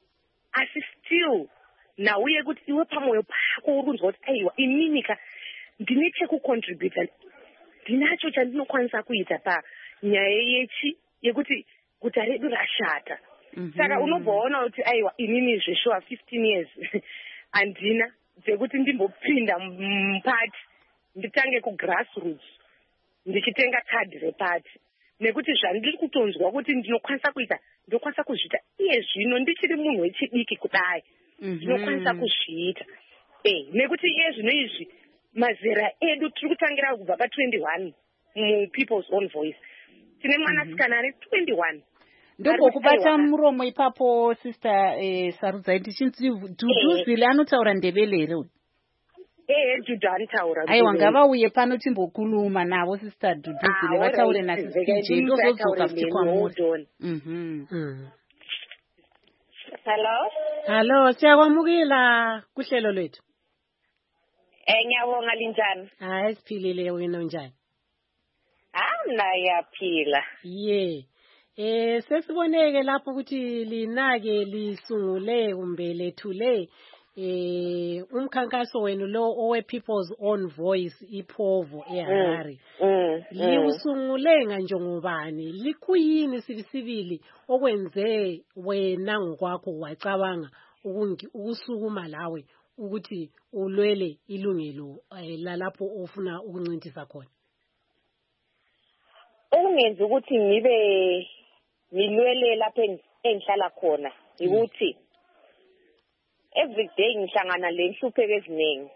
asi still nauye kuti iwe pamwoyo pako uri kunzwa kuti aiwa inini ka ndine chekucontributa, ndinacho chandinokwanisa kuita panyaya yechi yekuti guta redu rashata. Saka unobvaona kuti aiwa inini zveshuwa fifteen years handina dzekuti ndimbopinda mupati nditange kugrassroots ndichitenga kadhi repati, nekuti zvandiri kutonzwa kuti ndinokwanisa kuita ndinokwanisa kuzviita iye zvino ndichiri munhu wechidiki kudai ndinokwanisa kuzviita. Eh, nekuti iye zvino izvi mazera edu tiri kutangira kubva pa-twenty-one mu-people's own voice. Tine mwanasikana ari twenty-one. ndokokubata muromo ipapo sister eh, Sarudzai tichinzi Dhudhuzile anotaura Ndebele here uyu? Eh, Dhudhu anotaura. Aiwa, ngavauye pano timbokuluma navo sister Dhudhuzile vataure nasi P J ndozodzoka futi kwamuri. Mhm. Hello? Hello, siyakwamukela kuhlelo lwethu. Eh, ngiyabonga linjani? Hayi siphilile, wena unjani? Ah, nayaphila. Yeah. Eh sesiboneke lapho ukuthi linake lisungule kumbe lethule eh umkhankaso wenu lo owe People's Own Voice iPhovo eHarare. Mm. Liusungule nganjengobani? Likuyini sibisibili okwenze wena ngokwakho wacabanga ukusukuma lawe ukuthi ulwele ilungelo lalapho ofuna ukuncintisa khona? Okungenza ukuthi ngibe ngilwele lapha engihlala khona ukuthi every day ngihlangana le nhlupheko eziningi.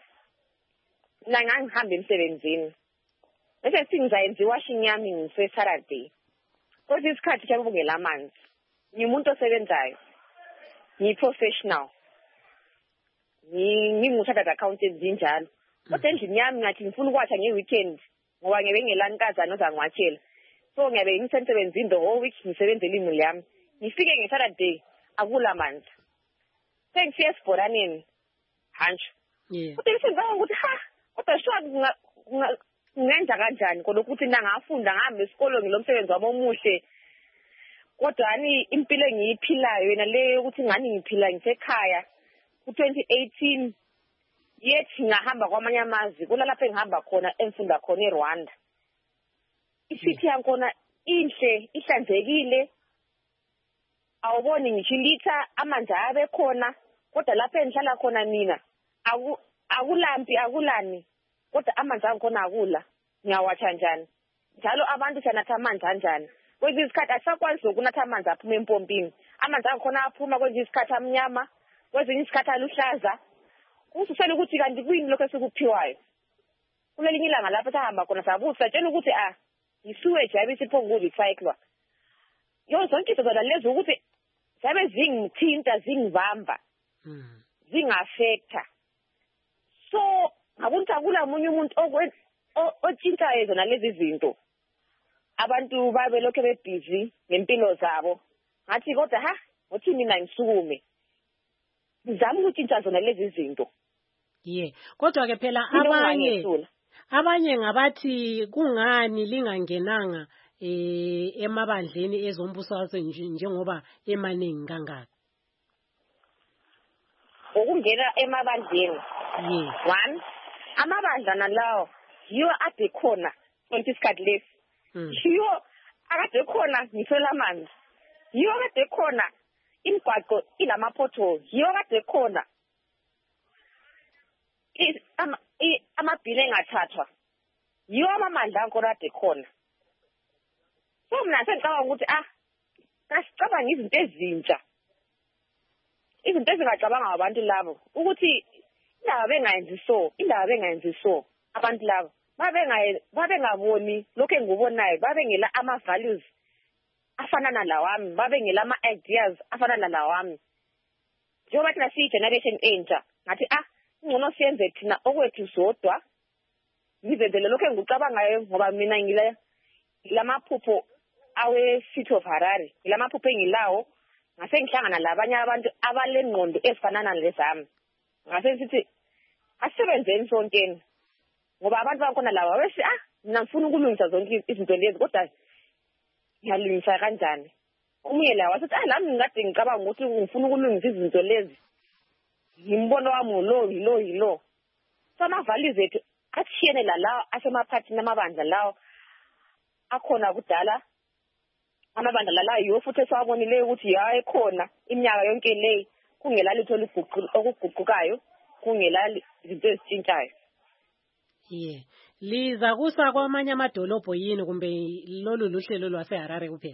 Mina ngangihamba emsebenzini. Bese sithi ngizayenza iwashing yami ngise-Saturday. Kodwa isikhathi siyabungela amanzi. Ngimuntu osebenzayo. Ngiyi-professional. Ngingu-chartered accountant njalo. Kodwa endlini yami ngathi ngifuna ukwatha nge-weekend ngoba ngibe ngelankazana ozangiwatshela. So ngiyabe ngisemsebenzini the whole week ngisebenzela imuli yami. Ngifike nge-Saturday akula manzi. Sengifike esibhoraneni hantsho. Yeah. Kodwa ngisenza ukuthi ha kodwa shwa ngenza kanjani kodwa ukuthi ngangafunda ngihamba esikole ngilomsebenzi wami omuhle. Kodwa ani impilo engiyiphilayo yena le ukuthi ngani ngiphila ngisekhaya ku twenty eighteen yethi ngahamba kwamanye amazwi kulalapha engihamba khona emfunda khona eRwanda. Isithi yakhona inhle ihlanzekile. Awuboni ngishilitha amanzi abe khona kodwa lapha engihlala khona mina aku akulampi akulani kodwa amanzi akhona akula. Ngiyawatsha njani? Njalo abantu sanatha amanzi kanjani? Kwezinye isikhathi asakwazi ukunatha amanzi aphuma empompini. Amanzi akhona aphuma kwezinye isikhathi amnyama, kwezinye isikhathi aluhlaza. Ususela ukuthi kanti kuyini lokho esikuphiwayo. Kulelinye ilanga lapho sahamba khona sabuza tshela ukuthi ah isuwe jabe siphongo recycler. Yo zonke izinto lezi ukuthi sabe zingithinta zingibamba. Mhm. Zingaffecta. So ngabunta kula umunye umuntu othintayo zona lezi zinto. Abantu babe lokho bebusy ngempilo zabo. Ngathi kodwa ha uthi mina ngisukume. Ngizama ukuthinta zona lezi zinto. Yeah. Kodwa ke phela abanye abanye ngabathi kungani lingangenanga eh emabandleni ezombuso wase njengoba emaningi kangaka. Ukungena emabandleni. Yeah. One, amabandla nalawo yiwo ade khona isikhathi lesi. Yiwo akade khona ngithola amanzi. Yiwo akade khona imigwaqo ilama potholes. Yiwo akade khona ama amabhile engathathwa. Yiwo amamandla akhona ade khona. So mina sengicabanga ukuthi ah kasicabanga izinto ezintsha. Izinto ezingacabanga abantu labo ukuthi indaba bengayenzi so, indaba bengayenzi so abantu labo babe babe ngaboni lokho engibonayo, babe ngela ama values afana nalawami, babe ngela ama ideas afana nalawami. Njengoba thina siyi generation entsha ngathi ah ngcono siyenze thina okwethu sodwa. Ngizenzele lokho engikucabangayo ngoba mina ngile lamaphupho awe City of Harare. Lamaphupho engilawo ngase ngihlangana labanye abantu abalengqondo ezifana nalezami. Ngase sithi asebenzeni sonkeni. Ngoba abantu bakhona lawa bethi ah mina ngifuna ukulungisa zonke izinto lezi kodwa ngiyalungisa kanjani? Umunye lawa wathi ah lami ngikade ngicabanga ukuthi ngifuna ukulungisa izinto lezi. Ngimbono wami lo lo lo. Sama values ethu athiyene la lawo asemaphathini namabandla lawo akhona kudala. Amabandla lalayo yiwo futhi esawabonile ukuthi ya ekhona iminyaka yonke le kungela litho okuguqukayo kungela izinto ezitshintshayo. Yeah. Liza kusa kwamanye amadolobho yini kumbe lolu luhlelo lwaseHarare kuphela?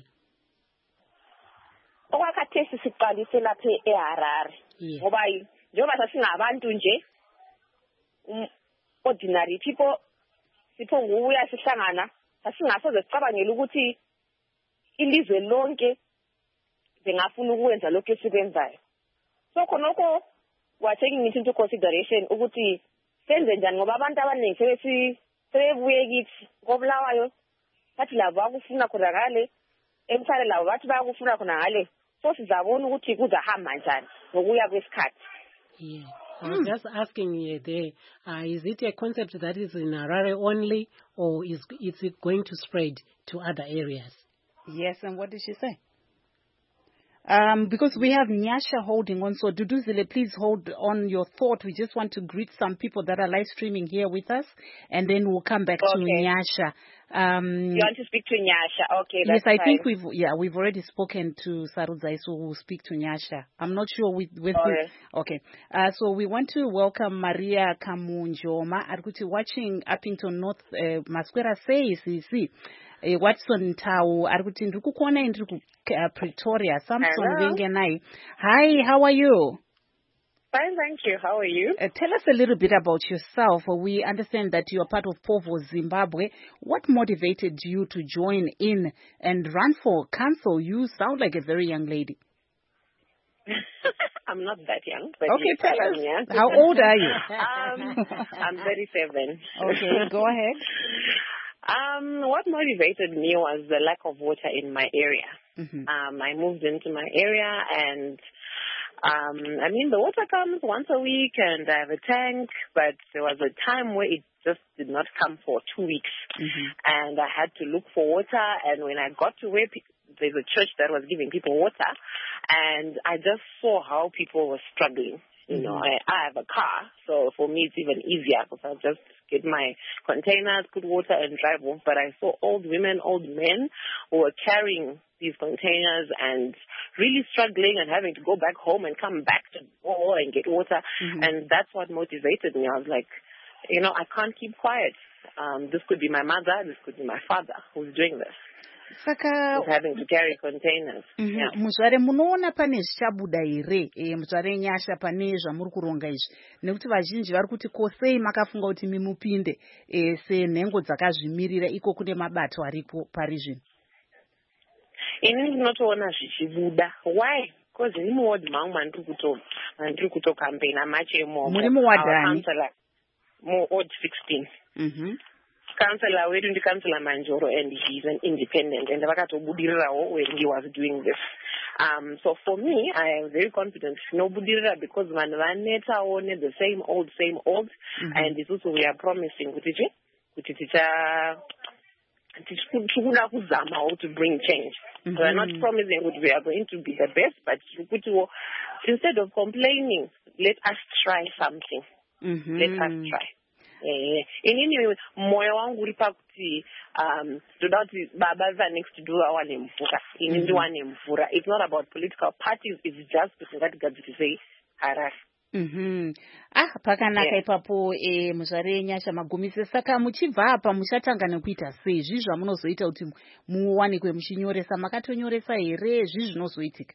Okwakhathesi siqalise lapha eHarare. Ngoba njengoba sasingabantu nje ordinary people siphonguya sihlangana asingasoze sicabangela ukuthi ilizwe lonke bengafuna ukwenza lokho esikwenzayo. So khonoko we're taking it into consideration ukuthi senze njani ngoba abantu abaningi sebethi sebebuye kithi ngobulawayo bathi labo bakufuna khona ngale emthale labo bathi bayakufuna khona ngale so sizabona ukuthi kuzahamba njani ngokuya kwesikhathi. Yeah. I was mm. just asking you there, uh, is it a concept that is in Harare only, or is, is it going to spread to other areas? Yes, and what did she say? Um, because we have Nyasha holding on, so Duduzile, please hold on your thought. We just want to greet some people that are live streaming here with us, and then we'll come back okay. to Nyasha. Um, you want to speak to Nyasha? Okay, that's yes, I fine. think we've yeah we've already spoken to Saruzai, so we'll speak to Nyasha. I'm not sure with with right. who. Okay, uh, so we want to welcome Maria Kamunjoma. Arguti watching Uppington North. Uh, Masquera says, see. Uh, Watson Tau, Arguti Ndrukukuona in Pretoria. Samson Wengenai. Hi, how are you? Fine, thank you. How are you? Uh, tell us a little bit about yourself. We understand that you are part of Povo Zimbabwe. What motivated you to join in and run for council? You sound like a very young lady. I'm not that young. But okay, yes, tell us. Young. How old are you? um, I'm thirty-seven. Okay, go ahead. Um, what motivated me was the lack of water in my area. Mm-hmm. Um, I moved into my area and, um, I mean, the water comes once a week and I have a tank, but there was a time where it just did not come for two weeks. Mm-hmm. And I had to look for water. And when I got to where pe- there's a church that was giving people water, and I just saw how people were struggling. You know, I, I have a car, so for me it's even easier because I just get my containers, put water and drive off. But I saw old women, old men who were carrying these containers and really struggling and having to go back home and come back to go and get water. Mm-hmm. And that's what motivated me. I was like, you know, I can't keep quiet. Um, this could be my mother, this could be my father who's doing this. Saka having to carry containers. Mm-hmm. Yeah. Muzvare munoona pane zvichabuda here e, muzvare Nyasha pane zvamuri kuronga izvi nekuti vazhinji vari kuti kosei makafunga kuti mimupinde e, senhengo dzakazvimirira iko kune mabato aripo pari zvino. Ini ndinotoona zvichibuda. Why? Because ini muward mangu mandiri kuto mandiri kuto campaign amachemo. Muri muwadani? Mu ward sixteen. Mhm. Councillor wedu ndi Councillor Manjoro and he's an independent and vakatobudirirawo when he was doing this. Um, so for me, I am very confident no budirira because vanhu vanetaone the same old, same old, mm-hmm. and it's also we are promising kuti kuti ticha tichikuda kuzama to bring change. Mm-hmm. So we are not promising that we are going to be the best, but instead of complaining, let us try something. Mm-hmm. Let us try. Eh, inini moyo wangu uri pakuti um ndoda kuti baba vanext do awane mvura ini ndiwane mvura. It's not about political parties, it's just kuti ngatigadzirise Harare. Mhm. Ah, pakanaka yeah. Ipapo eh muzvare Nyasha Magumise saka muchibva apa muchatanga nekuita sei zvi zvamunozoita kuti muwanikwe muchinyoresa makatonyoresa here zvi zvinozoitika?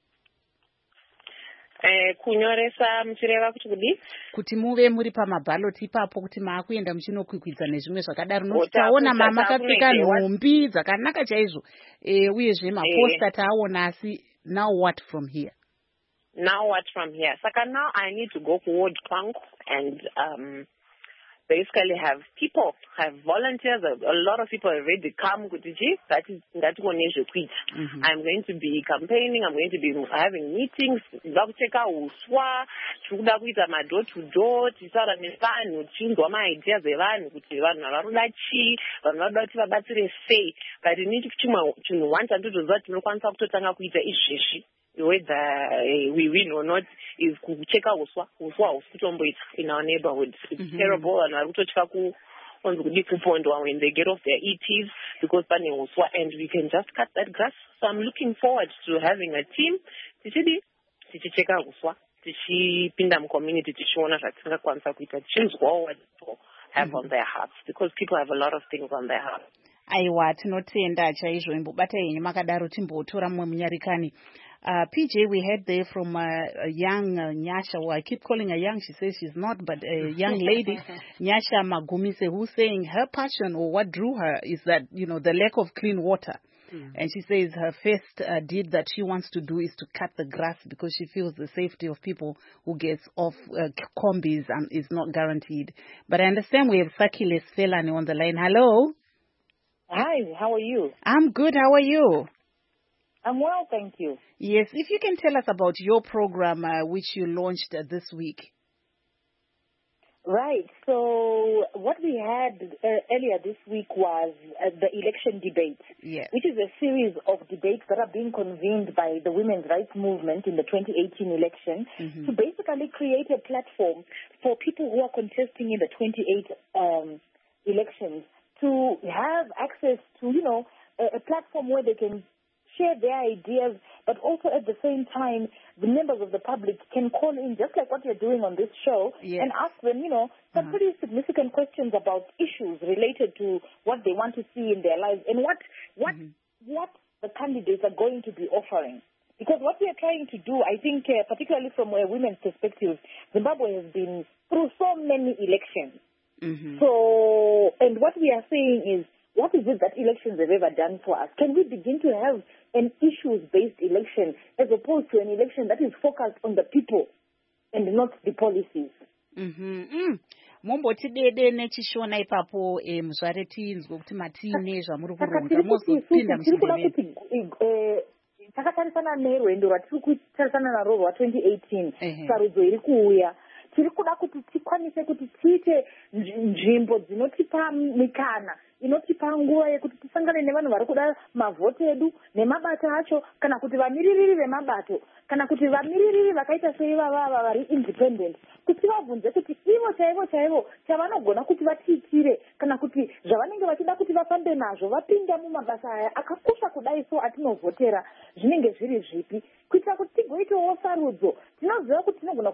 Eh kunyoresa muchireva kuti kudi kuti muve muri pamabhaloti ipapo kuti maakuenda muchinokwikwidza nezvimwe zvakadaro notaona mama akapfeka nhumbi dzakanaka chaizvo eh uyezve maposta taona asi now what from here? Now what from here? Saka now I need to go forward Kwangu and um basically have people, have volunteers, a, a lot of people already come to G. That is that one is quit. I'm going to be campaigning, I'm going to be having meetings, Docteka uswa, chuda kuita ma door to door, tisara nevanhu, chindwa ma ideas evanhu kuti vanhu varoda chi, vanhu vanoda kuti vabatsire sei. But you need to chuma chinhu one time to that tinokwanisa kutotanga kuita izvezvi. Whether uh, we win or not is kucheka uswa uswa usitomboita in our neighborhood. It's mm-hmm. terrible and akutocheka ku on the point when they get off their E Ts because pane uswa and we can just cut that grass. So I'm looking forward to having a team tichidi tichicheka uswa tichipinda mu community tichiona zvatingakwanisa kuita chinzwawo what people have mm-hmm. on their hearts because people have a lot of things on their hearts. Aiwa tinotenda chaizvo imbobata yenyu makadaro timbotora mumwe munyarikani. Uh, P J, we heard there from uh, a young uh, Nyasha, well, I keep calling her young, she says she's not, but a young lady, Nyasha Magumise, who's saying her passion or what drew her is that, you know, the lack of clean water. Mm. And she says her first uh, deed that she wants to do is to cut the grass because she feels the safety of people who gets off uh, combis and is not guaranteed. But I understand we have Sakile Sfelane on the line. Hello. Hi, how are you? I'm good. How are you? I'm well, thank you. Yes, if you can tell us about your program, uh, which you launched uh, this week. Right. So what we had uh, earlier this week was uh, the election debate, yes. which is a series of debates that are being convened by the women's rights movement in the twenty eighteen election mm-hmm. to basically create a platform for people who are contesting in the twenty-eight um, elections to have access to, you know, a, a platform where they can share their ideas, but also at the same time, the members of the public can call in, just like what you're doing on this show, yes. and ask them, you know, some uh-huh. pretty significant questions about issues related to what they want to see in their lives and what what mm-hmm. what the candidates are going to be offering. Because what we are trying to do, I think, uh, particularly from a women's perspective, Zimbabwe has been through so many elections. Mm-hmm. So, and what we are saying is, what is it that elections have ever done for us? Can we begin to have an issues-based election as opposed to an election that is focused on the people and not the policies? Mm-hmm. Momboti dede nechishona ipapo muzvare tinzwe kuti matine zvamuri kuronga mozopinda muchindeveni. Takatarisana nerwendo rwatiri kutarisana narwo rwa twenty eighteen sarudzo iri kuuya. Tiri kuda kuti tikwanise kuti tiite nzvimbo dzinotipa mikana inotipa nguva yekuti tisangane nevanhu vari kuda mavhoti edu nemabato acho, kana kuti vamiririri vemabato, kana kuti vamiririri vakaita seivavava vari independent, kuti vabvunze kuti ivo chaivo chaivo chavanogona kuti vatiitire kana kuti zvavanenge vachida kuti vafambe nazvo vapinda mumabasa aya akakosha kudai so atinovhotera zvinenge zviri zvipi, kuitira kuti tigoitawo sarudzo. Tinoziva kuti tinogona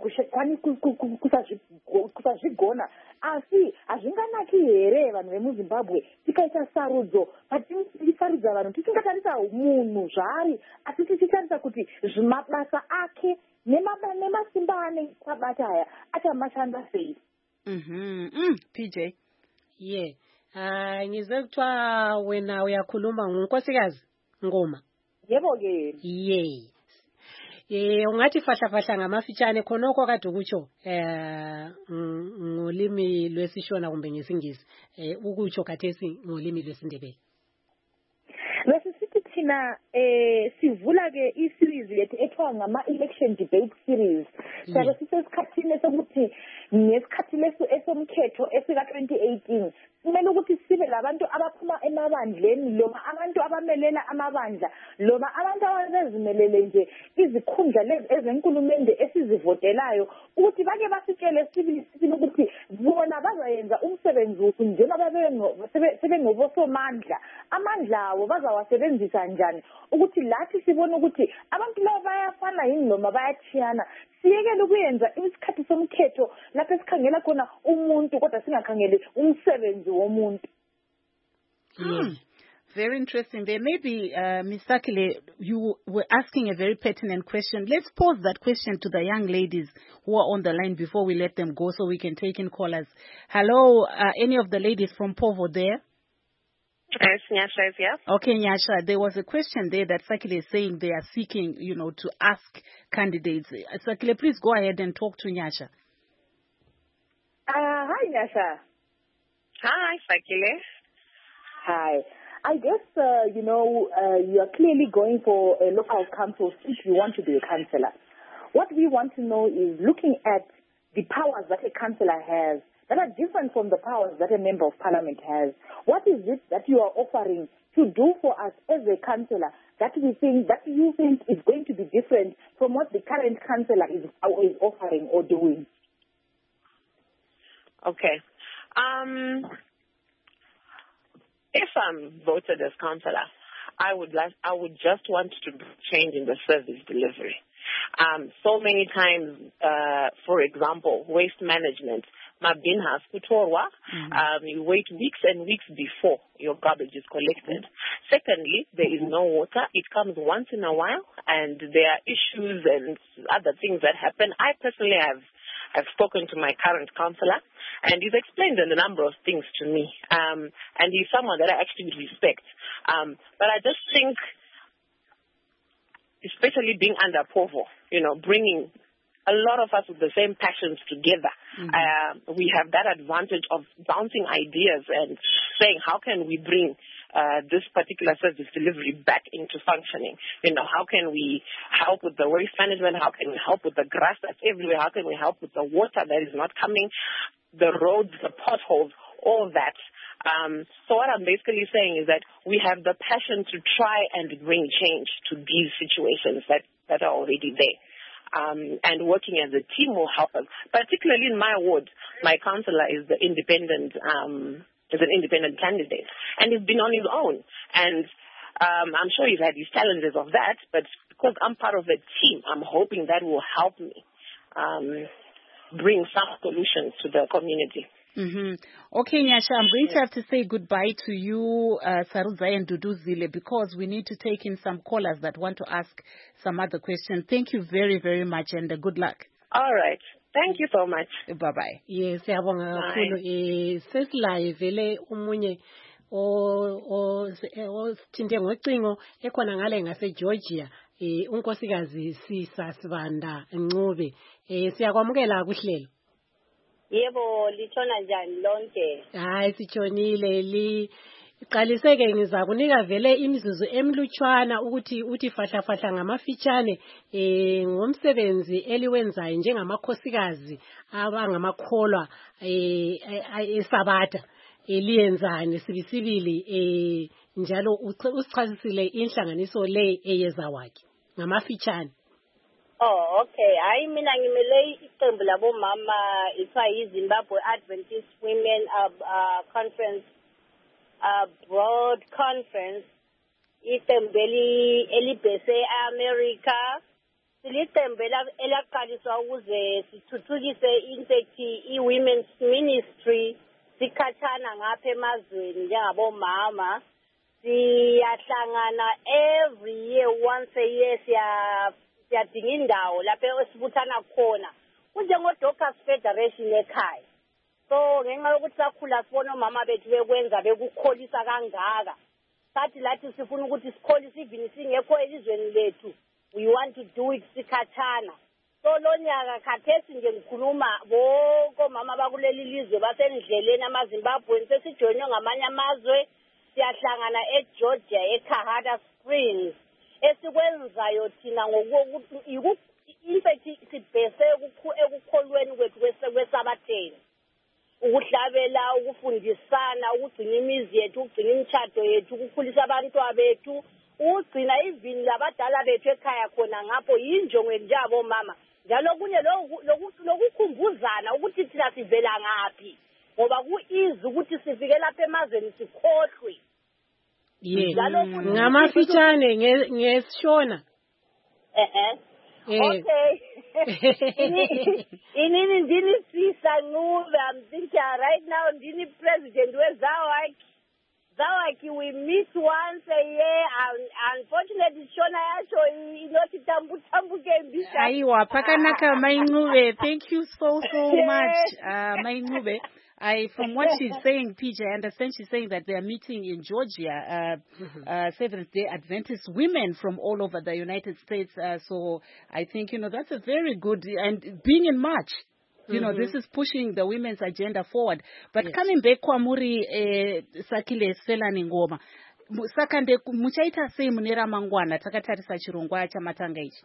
kusazvigona, asi hazvinganaki here vanhu vemuzimbabwe tikaita sarudzo patinosarudza vanhu tisingatarisa munhu zvaari asi tichitarisa kuti mabasa ake nemasimba anenge akabata aya achamashanda sei. Mhm. Mm, P J. Yeah. Ah, ngize kuthiwa wena uyakhuluma ngunkosikazi Ngoma. Yebo ke. Yes. Eh ungathi fahla fahla ngamafitshane khonoko kade ukutsho eh ngolimi lwesishona kumbe ngesingisi eh ukutsho kathesi ngolimi lwesindebele. Lesisithi thina eh sivula ke i-series lethu ethiwa ngama election debate series. Sabe sisesikhathini sokuthi ngesikhathi leso esomkhetho esika twenty eighteen kumele ukuthi sibe labantu abaphuma emabandleni loma abantu abamelela amabandla loma abantu abazimelele nje izikhundla lezi ezenkulumende esizivotelayo ukuthi bake basitshele sibili sibili ukuthi bona bazayenza umsebenzi wethu njengoba sebengobosomandla amandla abo bazawasebenzisa njani ukuthi lathi sibone ukuthi abantu laba bayafana yini noma bayachiyana. Siyekele ukuyenza isikhathi somkhetho lapho esikhangela khona umuntu kodwa singakhangeli umsebenzi womuntu. Hmm. Very interesting. There may be, uh, Miz Sakile, you were asking a very pertinent question. Let's pose that question to the young ladies who are on the line before we let them go so we can take in callers. Hello, uh, any of the ladies from Povo there? Yes, Nyasha is here. Okay, Nyasha, there was a question there that Sakile is saying they are seeking, you know, to ask candidates. Uh, Sakile, please go ahead and talk to Nyasha. Uh, hi, Nyasha. Hi, Sakile. Hi. I guess, uh, you know, uh, you are clearly going for a local council if you want to be a councillor. What we want to know is looking at the powers that a councillor has that are different from the powers that a member of parliament has. What is it that you are offering to do for us as a councillor that we think that you think is going to be different from what the current councillor is, is offering or doing? Okay. Um, if I'm voted as councillor, I would like, I would just want to change in the service delivery. Um, so many times, uh, for example, waste management. mabin has kutorwa. Um, you wait weeks and weeks before your garbage is collected. Secondly, there is no water. It comes once in a while, and there are issues and other things that happen. I personally have I've spoken to my current councillor, and he's explained a number of things to me. Um, and he's someone that I actually respect. Um, but I just think, especially being under Povo, you know, bringing a lot of us with the same passions together, mm-hmm. uh, we have that advantage of bouncing ideas and saying, how can we bring Uh, this particular service delivery back into functioning? You know, how can we help with the waste management? How can we help with the grass that's everywhere? How can we help with the water that is not coming, the roads, the potholes, all that? Um, so what I'm basically saying is that we have the passion to try and bring change to these situations that, that are already there. Um, and working as a team will help us. Particularly in my ward, my councillor is the independent um is an independent candidate, and he's been on his own. And um, I'm sure he's had his challenges of that, but because I'm part of a team, I'm hoping that will help me um, bring some solutions to the community. Mm-hmm. Okay, Nyasha, I'm going to have to say goodbye to you, uh, Sarudza and Duduzile, because we need to take in some callers that want to ask some other questions. Thank you very, very much, and uh, good luck. All right. Thank you so much. Bye-bye. Yes, siyabonga kakhulu. Eh sesilaye vele umunye o o sithinte ngocingo ekhona ngale ngase Georgia. Eh unkosikazi Sisa Sibanda Ncube. Eh siyakwamukela kuhlelo. Yebo, litshona njani lonke? Hayi sitshonile li Qaliseke ngizakunika vele imizuzu emlutshwana ukuthi uthi fahla fahla ngamafitshane eh ngomsebenzi eliwenzayo njengamakhosikazi abangamakholwa eh eSabatha eliyenzani sibisibili eh njalo usichasisile inhlanganiso le eyeza wakhe ngamafitshane. Oh, okay. Hayi mina ngimele iqembu labomama ithiwa yiZimbabwe Adventist Women uh, uh, Conference a broad conference itembeli elibhese America silitembela elaqaliswa ukuze sithuthukise intethi iwomen's ministry sikhathana ngapha emazweni njengabomama siyahlangana every year once a year siya siyadinga indawo lapho esibuthana khona kunjengo Doctors Federation ekhaya. So ngenxa yokuthi sakhula sibona omama bethu bekwenza bekukholisa kangaka sathi lathi sifuna ukuthi sikholise ivini singekho elizweni lethu, we want to do it sikhathana. So lonyaka khathesi nje ngikhuluma bonke omama bakuleli lizwe basendleleni amaZimbabwe sesijoyinwe ngamanye amazwe siyahlangana eGeorgia eKahada Springs esikwenzayo thina ngokuthi infethi sibhese ekukholweni kwethu kwesabatheni ukuhlabela ukufundisana ukugcina imizi yethu ukugcina imtshado yethu ukukhulisa abantwana bethu ukugcina ivini labadala bethu ekhaya khona ngapho yinjongo njabo mama njalo kunye lokukhumbuzana ukuthi thina sivela ngaphi ngoba ku-easy ukuthi sifike lapha emazweni sikhohlwe. Njalo ngamafitshane ngesishona. Eh okay. Inini ndini Sisa Ncube, I'm thinking right now ndini president weZawaki. Zawaki we meet once a year and unfortunately Shona yacho inoti tambu tambu kembisha. Aiwa pakanaka Maincube, thank you so so much uh Maincube. I, from what she's saying, P J, I understand she's saying that they are meeting in Georgia, uh, mm-hmm. uh, Seventh-day Adventist women from all over the United States. Uh, so I think, you know, that's a very good, and being in March, you mm-hmm. know, this is pushing the women's agenda forward. But yes. Coming back, Kwamuri Sakile Selani Ngoma, Sakande muchaita sei munera mangwana takatarisa chirongwa chamatanga ichi.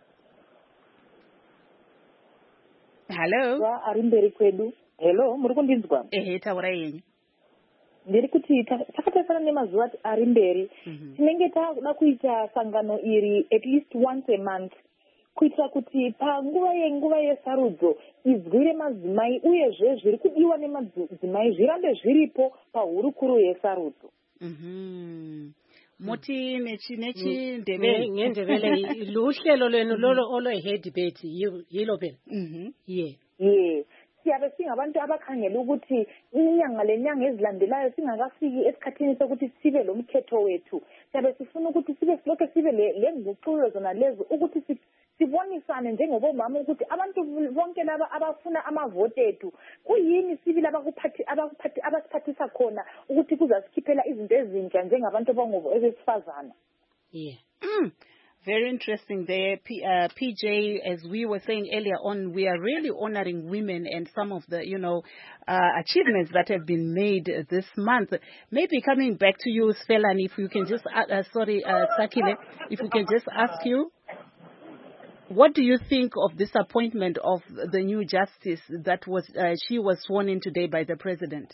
Hello. Wa arimberi kwedu. Hello, muri kundinzwa? Ehe, taura yenyu. Ndiri kuti takatarisana nemazuva ari mberi tinenge takuda kuita sangano iri at least once a month kuitira kuti panguva yenguva yesarudzo izwi remadzimai uyezve zviri kudiwa nemadzimai zvirambe zviripo pahurukuru yesarudzo. Mhm. Moti nechi nechi ndebele ngendebele luhlelo lwenu lolo olo he debate yilo phela. Mhm. Yeah. Yeah. siyabe singabantu abakhangela ukuthi inyanga lenyanga ezilandelayo singakafiki esikhathini sokuthi sibe lo mthetho wethu siyabe sifuna ukuthi sibe silokho sibe le nguqulo zona lezo ukuthi sibonisane njengobomama ukuthi abantu bonke laba abafuna amavote ethu kuyini sibili abakuphathi abakuphathi abasiphathisa khona ukuthi kuzasikhiphela izinto ezintsha njengabantu abesifazana. Yeah. Mm. Very interesting there, P, uh, P J. As we were saying earlier on, we are really honoring women and some of the, you know, uh, achievements that have been made this month. Maybe coming back to you, Sfelani, if you can just, uh, uh, sorry, uh, Sakile, if we can just ask you, what do you think of this appointment of the new justice that was, uh, she was sworn in today by the president?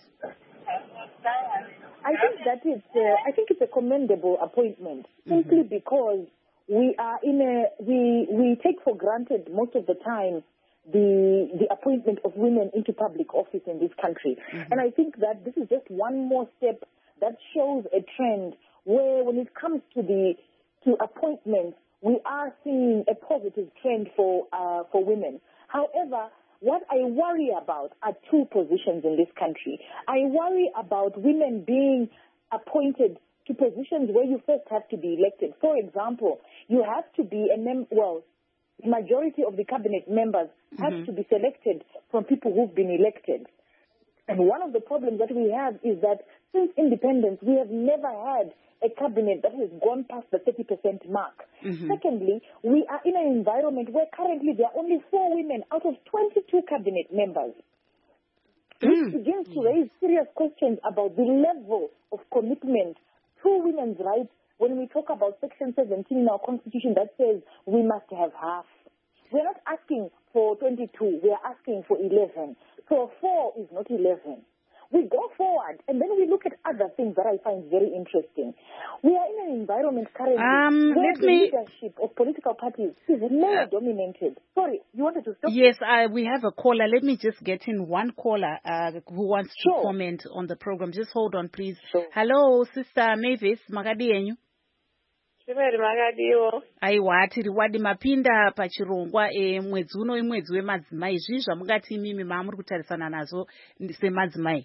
I think that it's, uh, I think it's a commendable appointment, simply mm-hmm. because we are in a, we, we take for granted most of the time the, the appointment of women into public office in this country. Mm-hmm. And I think that this is just one more step that shows a trend where when it comes to the, to appointments, we are seeing a positive trend for, uh, for women. However, what I worry about are two positions in this country. I worry about women being appointed to positions where you first have to be elected. For example, you have to be a mem- well, the majority of the cabinet members have mm-hmm. to be selected from people who've been elected. And one of the problems that we have is that since independence, we have never had a cabinet that has gone past the thirty percent mark. Mm-hmm. Secondly, we are in an environment where currently there are only four women out of twenty-two cabinet members. Mm. This begins to raise serious questions about the level of commitment to women's rights when we talk about Section seventeen in our Constitution that says we must have half. We're not asking for twenty-two, we are asking for eleven. So four is not eleven. We go forward, and then we look at other things that I find very interesting. We are in an environment currently um, where let the me... leadership of political parties is male-dominated. Sorry, you wanted to stop? Yes, uh, we have a caller. Let me just get in one caller uh, who wants to sure. comment on the program. Just hold on, please. Sure. Hello, Sister Mavis, Magadi yenyu. Chimeri Magadiwo. Aiwa, tiri wadi mapinda pachirongwa e mwedzi uno imwedzi wemadzimai. Zvizva mungati imimi maamuri kutarisana nazo semadzimai.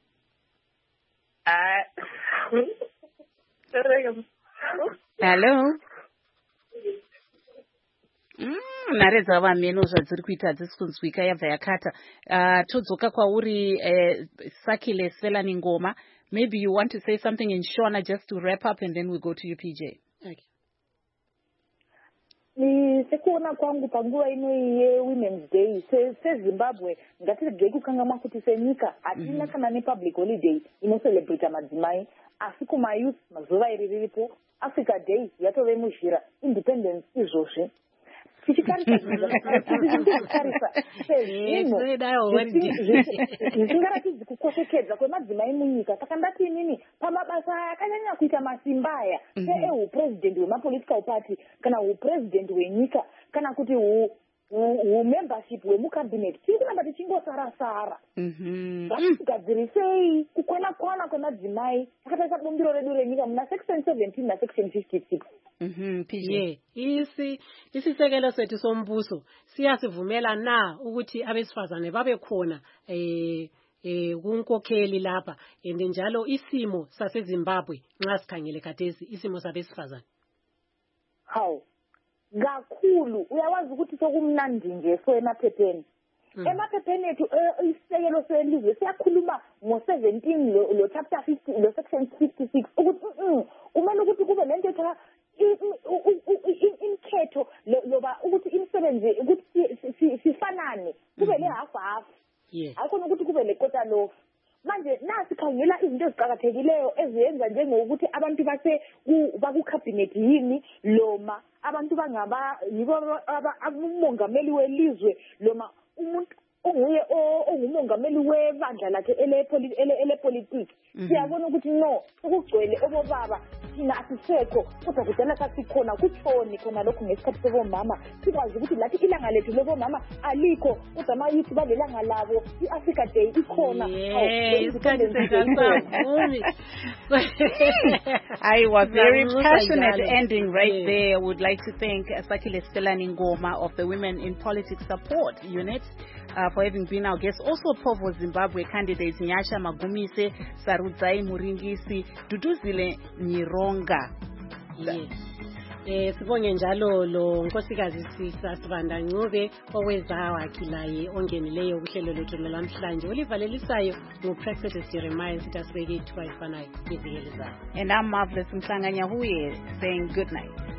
Uh, Hello. Mm, nhare dzavameno zvadziri kuita hadzisi kunzwika yabva yakata. Uh, todzoka kwauri uh, Sakile Sfelani Ngoma. Maybe you want to say something in Shona just to wrap up and then we go to you, P J. Okay. Ni sekuona kwangu panguwa ino ye Women's Day se, se Zimbabwe ngatirege kukangama kuti senyika atina mm-hmm. kana ne public holiday ino celebrate madzimai asi kuma youth mazuva iri riripo Africa Day yatove muzhira independence izvozvi tichikarisa zvisingaratidzi kukoshekedza kwemadzimai munyika saka ndati inini pamabasa akanyanya kuita masimba aya seeupresident hwemapolitical party kana upresident hwenyika kana kuti umembership hwemucabinet tiri kuramba tichingosara-sara ngatigadzirisei kukwana-kwana kwemadzimai takatarisa bumbiro redu renyika muna section seventeen nasection fifty-six. Mhm yeah isi isisekelo sethu sombuso siyasivumela na ukuthi abesifazane babe khona eh eh kunkokheli lapha ende njalo isimo saseZimbabwe nxa sikhangele khathesi isimo sabesifazane how kakhulu uyawazi ukuthi sokumnandi nje so emaphepheni emaphepheni ethu isisekelo selizwe siyakhuluma ngo seventeen lo, lo chapter fifty lo section fifty-six ukuthi umele ukuthi kube lento etha inketho loba ukuthi imisebenzi ukuthi sifanane kube le half half akhona ukuthi kube le kota lofu manje nasikhangela izinto eziqhakathekileyo eziyenza njengokuthi abantu base bakucabinet yini loma abantu bangaba yibo abumongameli welizwe loma umuntu onguye ongumongameli webandla lakhe ele politics siyabona ukuthi no ukugcwele obobaba thina asisekho kodwa kudala sasikhona kutshoni khona lokhu ngesikhathi sobomama sikwazi ukuthi lathi ilanga lethu lobomama alikho kodwa mayithi balelanga labo i-Africa Day ikhona. I was very passionate ending right yeah. there. I would like to thank Sakile Stelani Ngoma of the Women in Politics Support Unit uh, for having been our guest. Also Povo Zimbabwe candidates Nyasha Magumise, Sarudzai Muringisi, Duduzile Nyironga. Yes. Eh sibonge njalo lo nkosikazi Sisa Sibanda Ncube oweza wakhilaye ongenileyo uhlelo lethu namhlanje olivalelisayo nguPrexit Jeremiah sitasibeke ithuba ifanayo ivikelizayo. And I'm Marvelous Mhlanganya Huye saying good night.